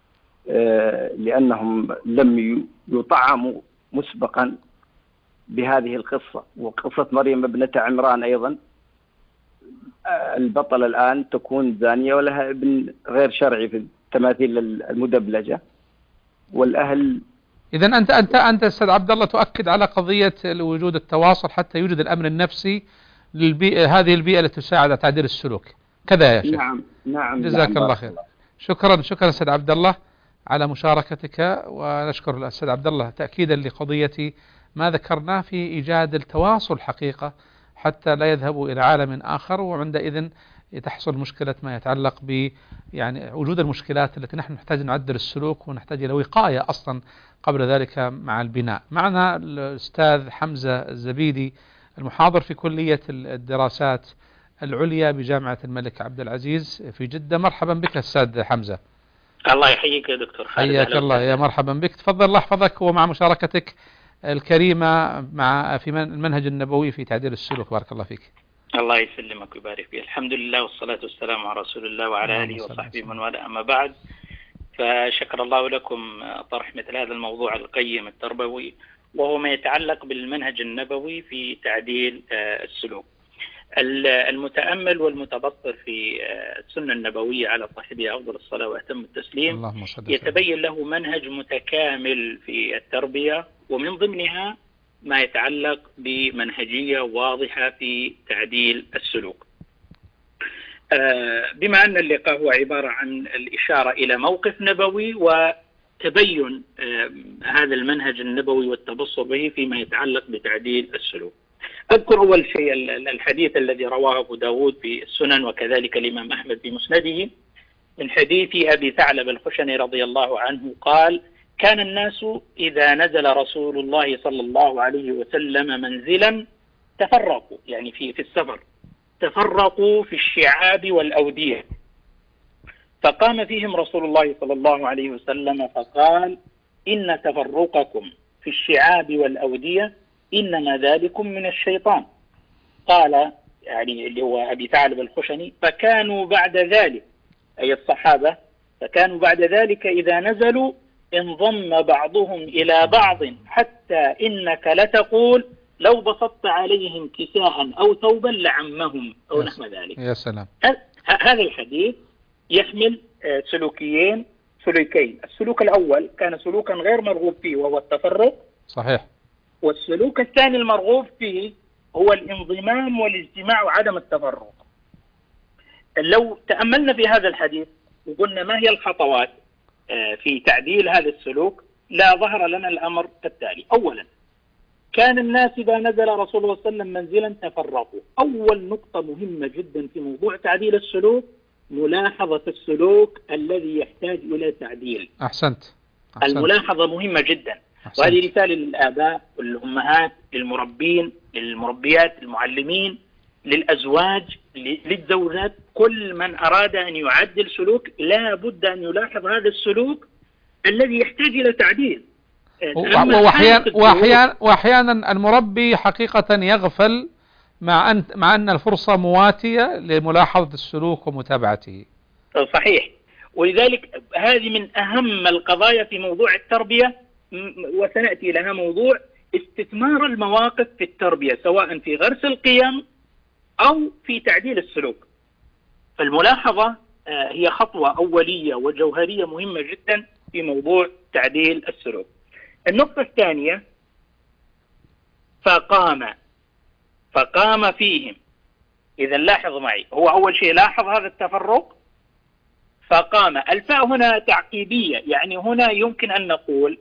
Speaker 6: لأنهم لم يطعموا مسبقا بهذه القصة. وقصة مريم ابنة عمران أيضا، البطلة الآن تكون زانية ولها ابن غير شرعي في التماثيل المدبلجة، والأهل.
Speaker 2: إذن أنت أستاذ عبد الله تؤكد على قضية وجود التواصل حتى يوجد الأمن النفسي للبيئة، هذه البيئة التي تساعد على تعديل السلوك، كذا يا شيخ؟
Speaker 6: نعم.
Speaker 2: جزاك الله خير. شكرا أستاذ عبد الله على مشاركتك، ونشكر الأستاذ عبد الله تأكيدا لقضية ما ذكرناه في إيجاد التواصل حقيقة حتى لا يذهبوا إلى عالم آخر، وعندئذ تحصل مشكلة ما يتعلق ب يعني وجود المشكلات التي نحن نحتاج نعدل السلوك ونحتاج إلى وقاية أصلا قبل ذلك مع البناء. معنا الأستاذ حمزة الزبيدي المحاضر في كلية الدراسات العليا بجامعة الملك عبد العزيز في جدة. مرحبا بك أستاذ حمزة.
Speaker 7: الله يحييك يا دكتور خالد.
Speaker 2: حياك الله، يا مرحبا بك. تفضل الله يحفظك ومع مشاركتك الكريمة في المنهج النبوي في تعديل السلوك. بارك الله فيك.
Speaker 7: الله يسلمك ويبارك فيك. الحمد لله والصلاة والسلام على رسول الله وعلى آله وصحبه من والاه، أما بعد، فشكر الله لكم طرح مثل هذا الموضوع القيم التربوي، وهو ما يتعلق بالمنهج النبوي في تعديل السلوك. المتأمل والمتبصر في السنة النبوية على صاحبها أفضل الصلاة وأتم التسليم يتبين له منهج متكامل في التربية، ومن ضمنها ما يتعلق بمنهجية واضحة في تعديل السلوك. بما أن اللقاء هو عبارة عن الإشارة إلى موقف نبوي وتبين هذا المنهج النبوي والتبصر به فيما يتعلق بتعديل السلوك. أذكر أول شيء الحديث الذي رواه أبو داود في السنن وكذلك الإمام أحمد في مسنده من حديث أبي ثعلب الخشني رضي الله عنه قال: كان الناس إذا نزل رسول الله صلى الله عليه وسلم منزلا تفرقوا، يعني في السفر، تفرقوا في الشعاب والأودية، فقام فيهم رسول الله صلى الله عليه وسلم فقال: إن تفرقكم في الشعاب والأودية إنما ذلكم من الشيطان. قال يعني اللي هو أبي ثعلب الخشني: فكانوا بعد ذلك، أي الصحابة، فكانوا بعد ذلك إذا نزلوا انضم بعضهم إلى بعض حتى إنك لتقول لو بسطت عليهم كساء أو ثوبا لعمهم أو نحو ذلك.
Speaker 2: يا سلام.
Speaker 7: هذا الحديث يحمل سلوكين. السلوك الأول كان سلوكا غير مرغوب فيه وهو التفرق،
Speaker 2: صحيح،
Speaker 7: والسلوك الثاني المرغوب فيه هو الانضمام والاجتماع وعدم التفرق. لو تأملنا في هذا الحديث وقلنا ما هي الخطوات في تعديل هذا السلوك، لا ظهر لنا الأمر التالي. أولا، كان الناس إذا نزل رسول الله صلى الله عليه وسلم منزلا تفرقوا. أول نقطة مهمة جدا في موضوع تعديل السلوك ملاحظة السلوك الذي يحتاج إلى تعديل.
Speaker 2: أحسنت.
Speaker 7: الملاحظة مهمة جدا. وهذه رسالة للآباء والأمهات، للمربين، للمربيات، المعلمين، للأزواج، للزوجات، كل من أراد أن يعدل سلوك لا بد أن يلاحظ هذا السلوك الذي يحتاج إلى تعديل.
Speaker 2: وأحيانا المربي حقيقة يغفل مع أن الفرصة مواتية لملاحظة السلوك ومتابعته.
Speaker 7: صحيح، ولذلك هذه من أهم القضايا في موضوع التربية، وسنأتي لها موضوع استثمار المواقف في التربية سواء في غرس القيم أو في تعديل السلوك. فالملاحظة هي خطوة أولية وجوهرية مهمة جدا في موضوع تعديل السلوك. النقطة الثانية، فقام فيهم. إذا لاحظ معي، هو أول شيء لاحظ هذا التفرق فقام. الفاء هنا تعقيبية، يعني هنا يمكن أن نقول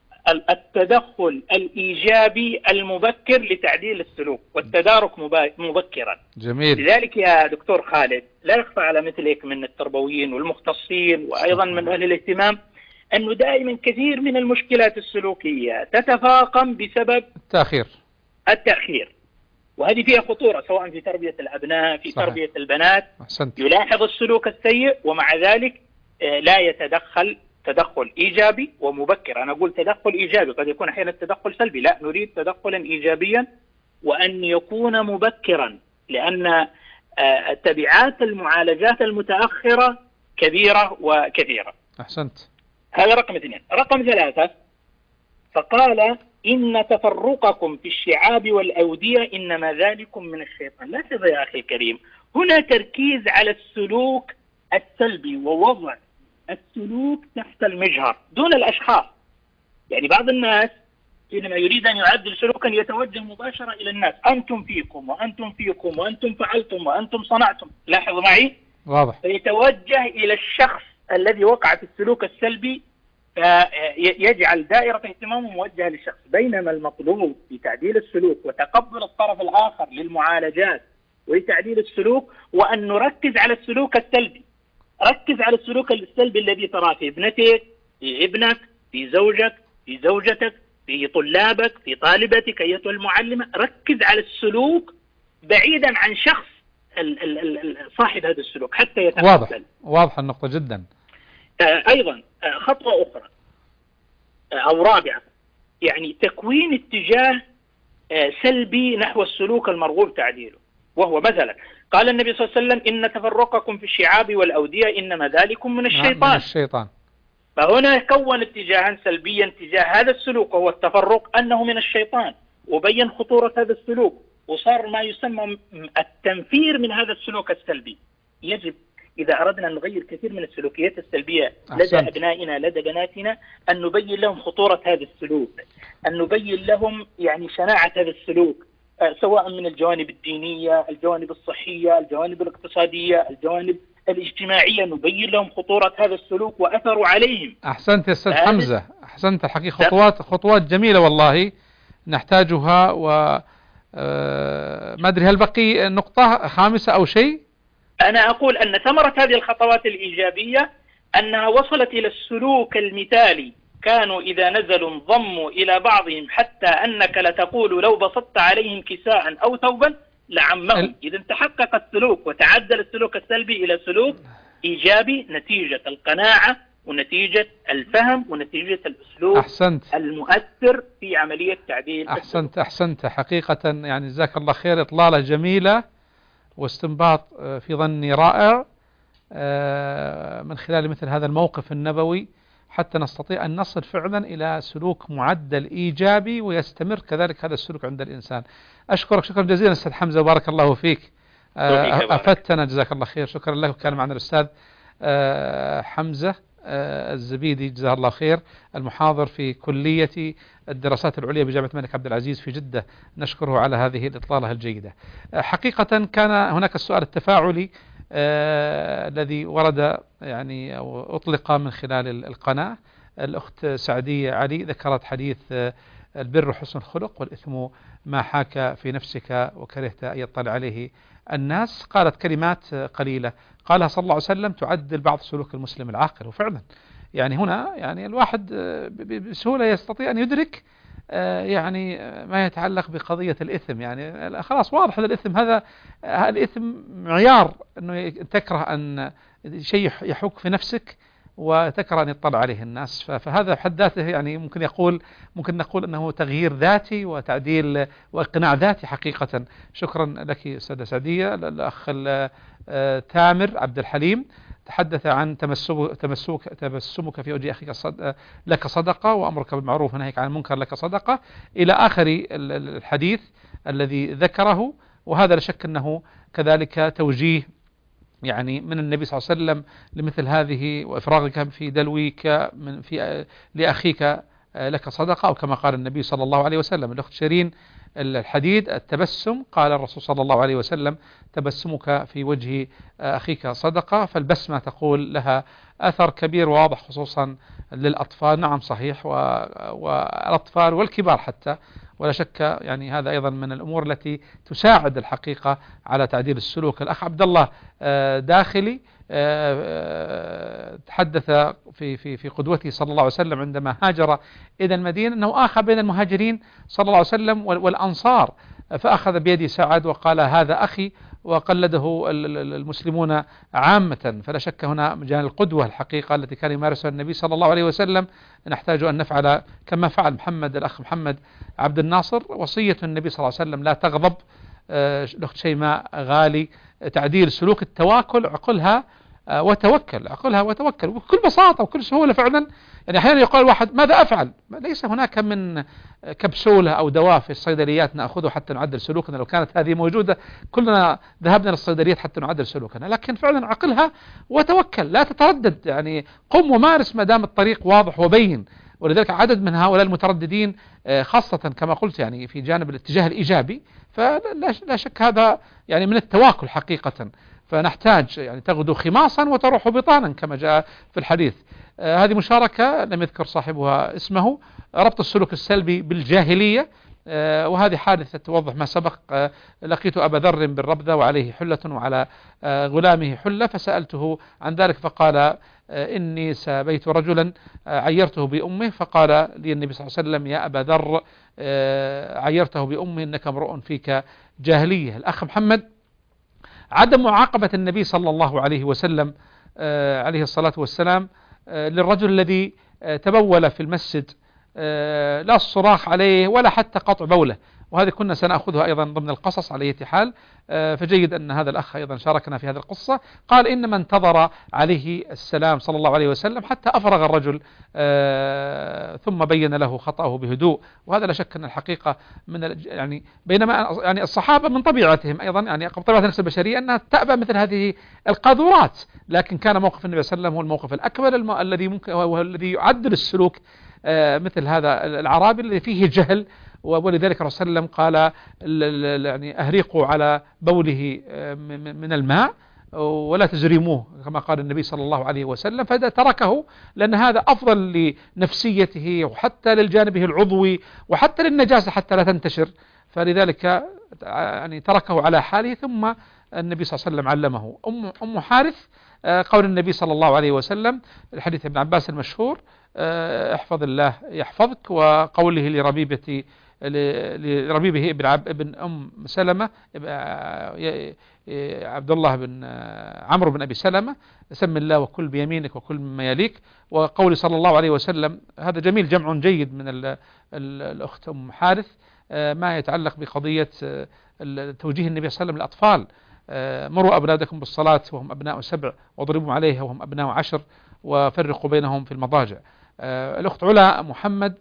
Speaker 7: التدخل الإيجابي المبكر لتعديل السلوك والتدارك مبكرا.
Speaker 2: جميل.
Speaker 7: لذلك يا دكتور خالد لا يخفى على مثلك من التربويين والمختصين وأيضا من أهل الاهتمام أنه دائما كثير من المشكلات السلوكية تتفاقم بسبب التأخير، وهذه فيها خطورة سواء في تربية الأبناء في صحيح. تربية البنات.
Speaker 2: أحسنت.
Speaker 7: يلاحظ السلوك السيء ومع ذلك لا يتدخل تدخل إيجابي ومبكر. أنا أقول تدخل إيجابي، قد يكون أحيانا تدخل سلبي، لا، نريد تدخلا إيجابيا وأن يكون مبكرا، لأن تبعات المعالجات المتأخرة كبيرة وكثيرة.
Speaker 2: أحسنت.
Speaker 7: هذا رقم 2. رقم 3، فقال إن تفرقكم في الشعاب والأودية إنما ذلكم من الشيطان. لاحظ يا أخي الكريم، هنا تركيز على السلوك السلبي ووضع السلوك تحت المجهر دون الأشخاص. يعني بعض الناس حينما يريد أن يعدل سلوكا يتوجه مباشرة إلى الناس، أنتم فيكم وأنتم فيكم وأنتم فعلتم وأنتم صنعتم. لاحظ معي،
Speaker 2: واضح.
Speaker 7: فيتوجه إلى الشخص الذي وقع في السلوك السلبي، يجعل دائرة اهتمامه موجهة للشخص، بينما المطلوب في تعديل السلوك وتقبل الطرف الآخر للمعالجات ولتعديل السلوك وأن نركز على السلوك السلبي. ركز على السلوك السلبي الذي تراه في ابنتك، في ابنك، في زوجك، في زوجتك، في طلابك، في طالبتك أيتها المعلمة. ركز على السلوك بعيدا عن شخص صاحب هذا السلوك حتى يتقبل.
Speaker 2: واضح النقطة جدا.
Speaker 7: أيضا خطوة أخرى أو رابعة، يعني تكوين اتجاه سلبي نحو السلوك المرغوب تعديله، وهو مثلا قال النبي صلى الله عليه وسلم إن تفرقكم في الشعاب والأودية إنما ذلكم من الشيطان. فهنا كون اتجاها سلبيا تجاه هذا السلوك وهو التفرق أنه من الشيطان، وبين خطورة هذا السلوك، وصار ما يسمى التنفير من هذا السلوك السلبي. يجب إذا أردنا أن نغير كثير من السلوكيات السلبية لدى أبنائنا لدى بناتنا أن نبين لهم خطورة هذا السلوك، أن نبين لهم يعني شناعة هذا السلوك، سواء من الجوانب الدينية، الجوانب الصحية، الجوانب الاقتصادية، الجوانب الاجتماعية، نبين لهم خطورة هذا السلوك وأثره عليهم.
Speaker 2: أحسنت يا أستاذ حمزة، أحسنت الحقيقة. خطوات جميلة والله نحتاجها. ما أدري هل بقي نقطة خامسة أو شيء؟
Speaker 7: أنا أقول أن ثمرة هذه الخطوات الإيجابية أنها وصلت إلى السلوك المثالي. كانوا إذا نزلوا انضموا إلى بعضهم حتى أنك لتقول لو بسطت عليهم كساء أو ثوبا لعمهم. إذا تحقق السلوك وتعدل السلوك السلبي إلى سلوك إيجابي نتيجة القناعة ونتيجة الفهم ونتيجة الأسلوب المؤثر في عملية تعديل.
Speaker 2: أحسنت حقيقة، يعني جزاك الله خير. إطلالة جميلة واستنباط في ظني رائع من خلال مثل هذا الموقف النبوي حتى نستطيع أن نصل فعلا إلى سلوك معدل إيجابي ويستمر كذلك هذا السلوك عند الإنسان. أشكرك شكرا جزيلا أستاذ حمزة، بارك الله فيك. أفدتنا جزاك الله خير. شكرا لك. كان معنا الأستاذ حمزة الزبيدي جزاه الله خير، المحاضر في كلية الدراسات العليا بجامعة الملك عبد العزيز في جدة. نشكره على هذه الإطلالة الجيدة. حقيقة كان هناك السؤال التفاعلي الذي ورد يعني أو أطلق من خلال القناة. الأخت سعدية علي ذكرت حديث البر حسن الخلق والإثم ما حاك في نفسك وكرهت أن يطلع عليه الناس. قالت كلمات قليلة قالها صلى الله عليه وسلم تعدل بعض سلوك المسلم العاقل. وفعلا يعني هنا يعني الواحد بسهولة يستطيع أن يدرك يعني ما يتعلق بقضية الإثم. يعني خلاص واضح الإثم، هذا الإثم معيار أنه تكره أن شيء يحك في نفسك وتكره أن يطلع عليه الناس. فهذا بحد ذاته يعني ممكن نقول أنه تغيير ذاتي وتعديل واقناع ذاتي حقيقة. شكرا لك أستاذة سعدية. الأخ تامر عبد الحليم تحدث عن تبسمك في وجه أخيك لك صدقة، وأمرك بالمعروف ونهيك عن المنكر لك صدقة، إلى آخر الحديث الذي ذكره. وهذا لا شك أنه كذلك توجيه يعني من النبي صلى الله عليه وسلم لمثل هذه، وإفراغك في دلوك لأخيك لك صدقة، أو كما قال النبي صلى الله عليه وسلم. الأخت شيرين الحديد التبسم، قال الرسول صلى الله عليه وسلم تبسمك في وجه أخيك صدقة. فالبسمة تقول لها أثر كبير واضح خصوصا للأطفال. نعم صحيح، والأطفال والكبار حتى، ولا شك يعني هذا أيضا من الأمور التي تساعد الحقيقة على تعديل السلوك. الأخ عبد الله داخلي تحدث في قدوته صلى الله عليه وسلم عندما هاجر إلى المدينة أنه آخى بين المهاجرين صلى الله عليه وسلم والأنصار، فأخذ بيد سعد وقال هذا أخي، وقلده المسلمون عامة. فلا شك هنا مجال القدوة الحقيقة التي كان يمارسها النبي صلى الله عليه وسلم، نحتاج أن نفعل كما فعل الأخ محمد عبد الناصر. وصية النبي صلى الله عليه وسلم لا تغضب. الأخت شيماء غالي تعديل سلوك التواكل، عقلها وتوكل بكل بساطة وكل سهولة فعلا. يعني أحيانا يقال واحد ماذا أفعل؟ ليس هناك من كبسولة أو دواء في الصيدليات نأخذه حتى نعدل سلوكنا. لو كانت هذه موجودة كلنا ذهبنا للصيدليات حتى نعدل سلوكنا، لكن فعلا عقلها وتوكل، لا تتردد، يعني قم ومارس ما دام الطريق واضح وبين. ولذلك عدد من هؤلاء المترددين خاصة كما قلت يعني في جانب الاتجاه الإيجابي، فلا شك هذا يعني من التواكل حقيقة. فنحتاج يعني تغدو خماصا وتروح بطانا كما جاء في الحديث. هذه مشاركة لم يذكر صاحبها اسمه، ربط السلوك السلبي بالجاهلية. وهذه حادثة توضح ما سبق. لقيت أبا ذر بالربذة وعليه حلة وعلى غلامه حلة، فسألته عن ذلك فقال إني سبيت رجلا عيرته بأمه، فقال لي النبي صلى الله عليه وسلم يا أبا ذر عيرته بأمه إنك امرؤ فيك جاهلية. الأخ محمد عدم معاقبة النبي صلى الله عليه وسلم عليه الصلاة والسلام للرجل الذي تبول في المسجد، لا الصراخ عليه ولا حتى قطع بوله، وهذه كنا سنأخذها أيضا ضمن القصص على أي حال. فجيد أن هذا الأخ أيضا شاركنا في هذه القصة. قال إنما انتظر عليه السلام صلى الله عليه وسلم حتى أفرغ الرجل ثم بين له خطأه بهدوء. وهذا لا شك أن الحقيقة من يعني بينما يعني الصحابة من طبيعتهم أيضا يعني طبيعة النفس البشرية أنها تأبى مثل هذه القاذورات، لكن كان موقف النبي صلى الله عليه وسلم هو الموقف الأكبر الذي ممكن هو الذي يعدل السلوك مثل هذا الأعرابي الذي فيه جهل. ولذلك الرسول صلى الله عليه وسلم قال يعني أهريقوا على بوله من الماء ولا تزرموه كما قال النبي صلى الله عليه وسلم، فهذا تركه لأن هذا أفضل لنفسيته وحتى للجانبه العضوي وحتى للنجاسة حتى لا تنتشر، فلذلك يعني تركه على حاله. ثم النبي صلى الله عليه وسلم علمه. أم حارث قول النبي صلى الله عليه وسلم الحديث ابن عباس المشهور احفظ الله يحفظك، وقوله لربيبه ابن أم سلمة عبد الله بن عمرو بن أبي سلمة سم الله وكل بيمينك وكل مما يليك. وقول صلى الله عليه وسلم هذا جميل، جمع جيد من الأخت أم حارث ما يتعلق بقضية توجيه النبي صلى الله عليه وسلم للأطفال. مروا أولادكم بالصلاة وهم أبناء 7 واضربوا عليها وهم أبناء 10 وفرقوا بينهم في المضاجع. الأخت علا محمد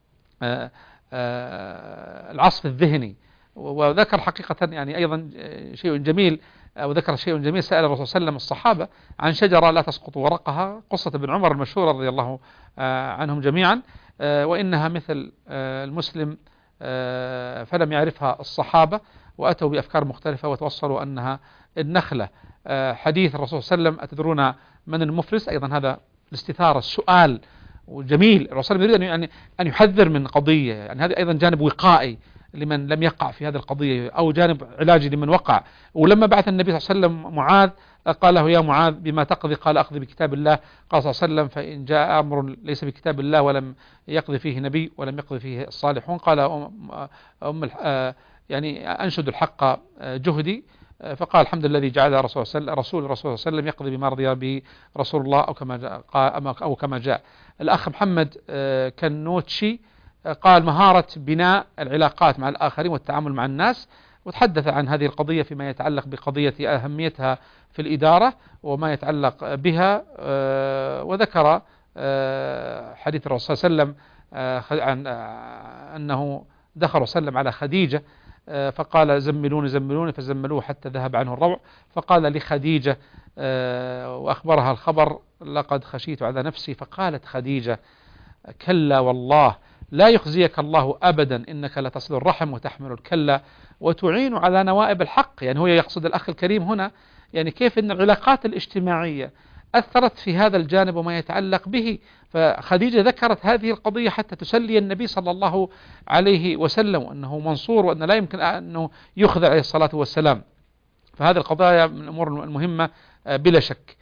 Speaker 2: العصف الذهني، وذكر حقيقة يعني أيضا شيء جميل، وذكر شيء جميل. سأل الرسول صلى الله عليه وسلم الصحابة عن شجرة لا تسقط ورقها، قصة ابن عمر المشهورة رضي الله عنهم جميعا، وإنها مثل المسلم فلم يعرفها الصحابة وأتوا بأفكار مختلفة وتوصلوا أنها النخلة. حديث الرسول صلى الله عليه وسلم أتدرون من المفلس؟ أيضا هذا الاستثارة السؤال وجميل. الرسول يريد أن يحذر من قضية، يعني هذا أيضا جانب وقائي لمن لم يقع في هذه القضية أو جانب علاجي لمن وقع. ولما بعث النبي صلى الله عليه وسلم معاذ قال له يا معاذ بما تقضي؟ قال أقضي بكتاب الله. قال صلى الله عليه وسلم فإن جاء أمر ليس بكتاب الله ولم يقضي فيه نبي ولم يقضي فيه الصالحون قال يعني أنشد الحق جهدي فقال الحمد لله الذي جعل رسول الله صلى الله عليه وسلم يقضي بما رضي به رسول الله أو كما جاء. الأخ محمد كنوتشي قال مهارة بناء العلاقات مع الآخرين والتعامل مع الناس، وتحدث عن هذه القضية فيما يتعلق بقضية أهميتها في الإدارة وما يتعلق بها، وذكر حديث الرسول صلى الله عليه وسلم عن أنه دخل وسلم على خديجة فقال زملوني فزملوه حتى ذهب عنه الروع، فقال لخديجة وأخبرها الخبر لقد خشيت على نفسي، فقالت خديجة كلا والله لا يخزيك الله أبدا إنك لتصل الرحم وتحمل الكلة وتعين على نوائب الحق. يعني هو يقصد الأخ الكريم هنا يعني كيف أن العلاقات الاجتماعية أثرت في هذا الجانب وما يتعلق به. فخديجة ذكرت هذه القضية حتى تسلي النبي صلى الله عليه وسلم وأنه منصور وأنه لا يمكن أنه يخذل عليه الصلاة والسلام. فهذه القضايا من الأمور المهمة بلا شك.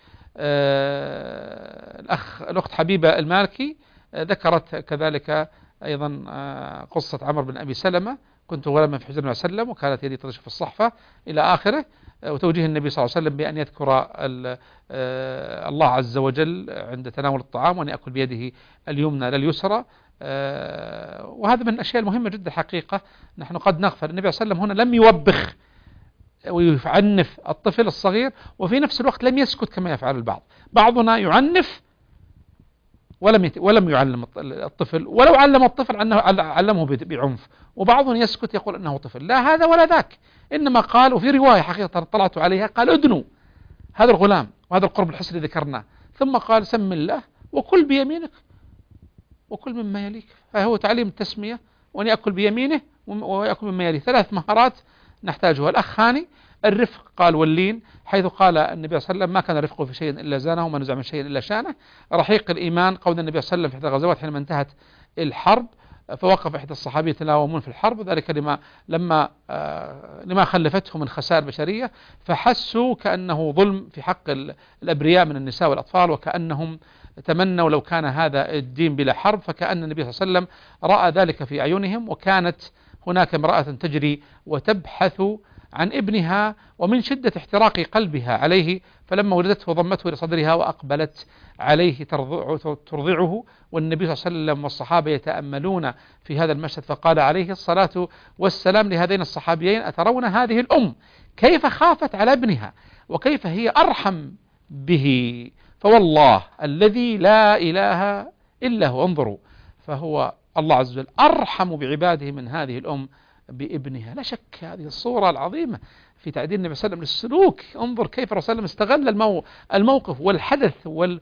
Speaker 2: الأخت حبيبة المالكي ذكرت كذلك أيضا قصة عمرو بن أبي سلمة، كنت غلاما في حجر النبي صلى الله عليه وسلم وكانت يدي ترشف في الصحفة إلى آخره، وتوجيه النبي صلى الله عليه وسلم بأن يذكر الله عز وجل عند تناول الطعام وأن يأكل بيده اليمنى لا اليسرى. وهذا من الأشياء المهمة جدا حقيقة. نحن قد نغفل النبي صلى الله عليه وسلم هنا لم يوبخ ويعنف الطفل الصغير، وفي نفس الوقت لم يسكت كما يفعل البعض. بعضنا يعنف ولم يعلم الطفل، ولو علم الطفل علمه بعنف، وبعضهم يسكت يقول أنه طفل. لا هذا ولا ذاك، إنما قال، وفي رواية حقيقة طلعت عليها قال ادنوا هذا الغلام وهذا القرب الحسن اللي ذكرناه، ثم قال سم الله وكل بيمينك وكل مما يليك. فهو تعليم التسمية وأن يأكل بيمينه ويأكل مما يليه، 3 مهارات نحتاجها. الأخ هاني الرفق قال واللين، حيث قال النبي صلى الله عليه وسلم ما كان رفقه في شيء إلا زانه وما نزع من شيء إلا شانه. رحيق الإيمان قول النبي صلى الله عليه وسلم في إحدى الغزوات حينما انتهت الحرب فوقف إحدى الصحابية يتلاومون في الحرب، وذلك لما خلفته من خسائر بشرية، فحسوا كأنه ظلم في حق الأبرياء من النساء والأطفال، وكأنهم تمنوا لو كان هذا الدين بلا حرب، فكأن النبي صلى الله عليه وسلم رأى ذلك في أعينهم. وكانت هناك امرأة تجري وتبحث عن ابنها ومن شدة احتراق قلبها عليه، فلما ولدته ضمته إلى صدرها وأقبلت عليه ترضعه، والنبي صلى الله عليه وسلم والصحابة يتأملون في هذا المشهد، فقال عليه الصلاة والسلام لهذين الصحابيين أترون هذه الأم كيف خافت على ابنها وكيف هي أرحم به، فوالله الذي لا إله إلا هو. انظروا، فهو الله عز وجل أرحم بعباده من هذه الأم بابنها. لا شك هذه الصورة العظيمة في تعديل النبي صلى الله عليه وسلم للسلوك. انظر كيف الرسول صلى الله عليه وسلم استغل الموقف والحدث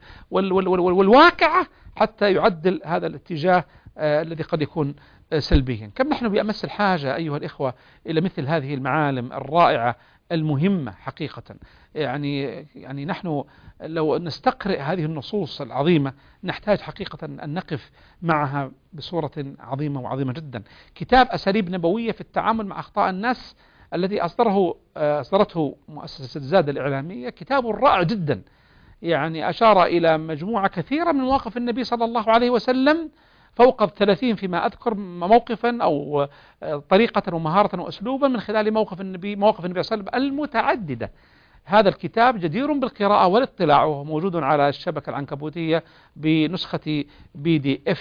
Speaker 2: والواقعة حتى يعدل هذا الاتجاه الذي قد يكون سلبيا. كم نحن بأمس الحاجة أيها الإخوة إلى مثل هذه المعالم الرائعة المهمة حقيقة. يعني نحن لو نستقرئ هذه النصوص العظيمة نحتاج حقيقة أن نقف معها بصورة عظيمة وعظيمة جدا. كتاب أساليب نبوية في التعامل مع أخطاء الناس الذي أصدرته مؤسسة زاد الإعلامية، كتاب رائع جدا، يعني أشار إلى مجموعة كثيرة من مواقف النبي صلى الله عليه وسلم، فوق 30 فيما أذكر موقفا أو طريقة ومهارة وأسلوبا من خلال مواقف النبي صلى الله عليه وسلم المتعددة. هذا الكتاب جدير بالقراءة والاطلاع، وهو موجود على الشبكة العنكبوتية بنسخة PDF.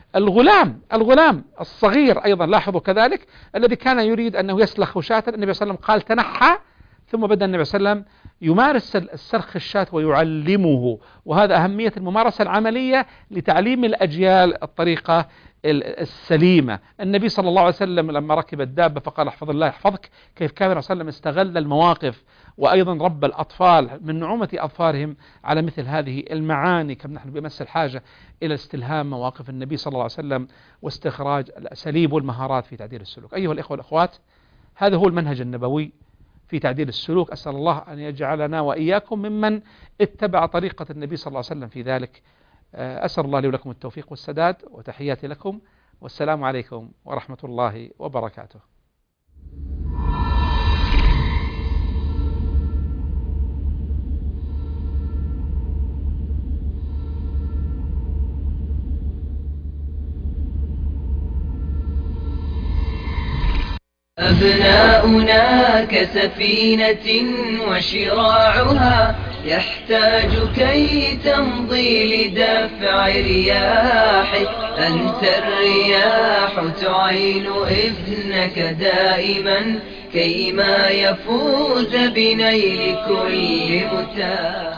Speaker 2: الغلام الصغير أيضا لاحظوا كذلك الذي كان يريد أنه يسلخ شاة، النبي صلى الله عليه وسلم قال تنحى، ثم بدأ النبي صلى الله عليه وسلم يمارس السلخ الشاة ويعلمه. وهذا أهمية الممارسة العملية لتعليم الأجيال الطريقة السليمة. النبي صلى الله عليه وسلم لما ركب الدابة فقال احفظ الله يحفظك. كيف كان الرسول صلى الله عليه وسلم استغل المواقف، وأيضا رب الأطفال من نعومة أظفارهم على مثل هذه المعاني. كم نحن بمس الحاجة إلى استلهام مواقف النبي صلى الله عليه وسلم واستخراج الأساليب والمهارات في تعديل السلوك. أيها الإخوة والأخوات، هذا هو المنهج النبوي في تعديل السلوك. أسأل الله أن يجعلنا وإياكم ممن اتبع طريقة النبي صلى الله عليه وسلم في ذلك. أسأل الله لي ولكم التوفيق والسداد، وتحياتي لكم، والسلام عليكم ورحمة الله وبركاته.
Speaker 1: أبناؤنا كسفينة وشراعها يحتاج كي تمضي لدفع رياح. أنت الرياح تعين ابنك دائما كيما يفوز بنيل كل متاع.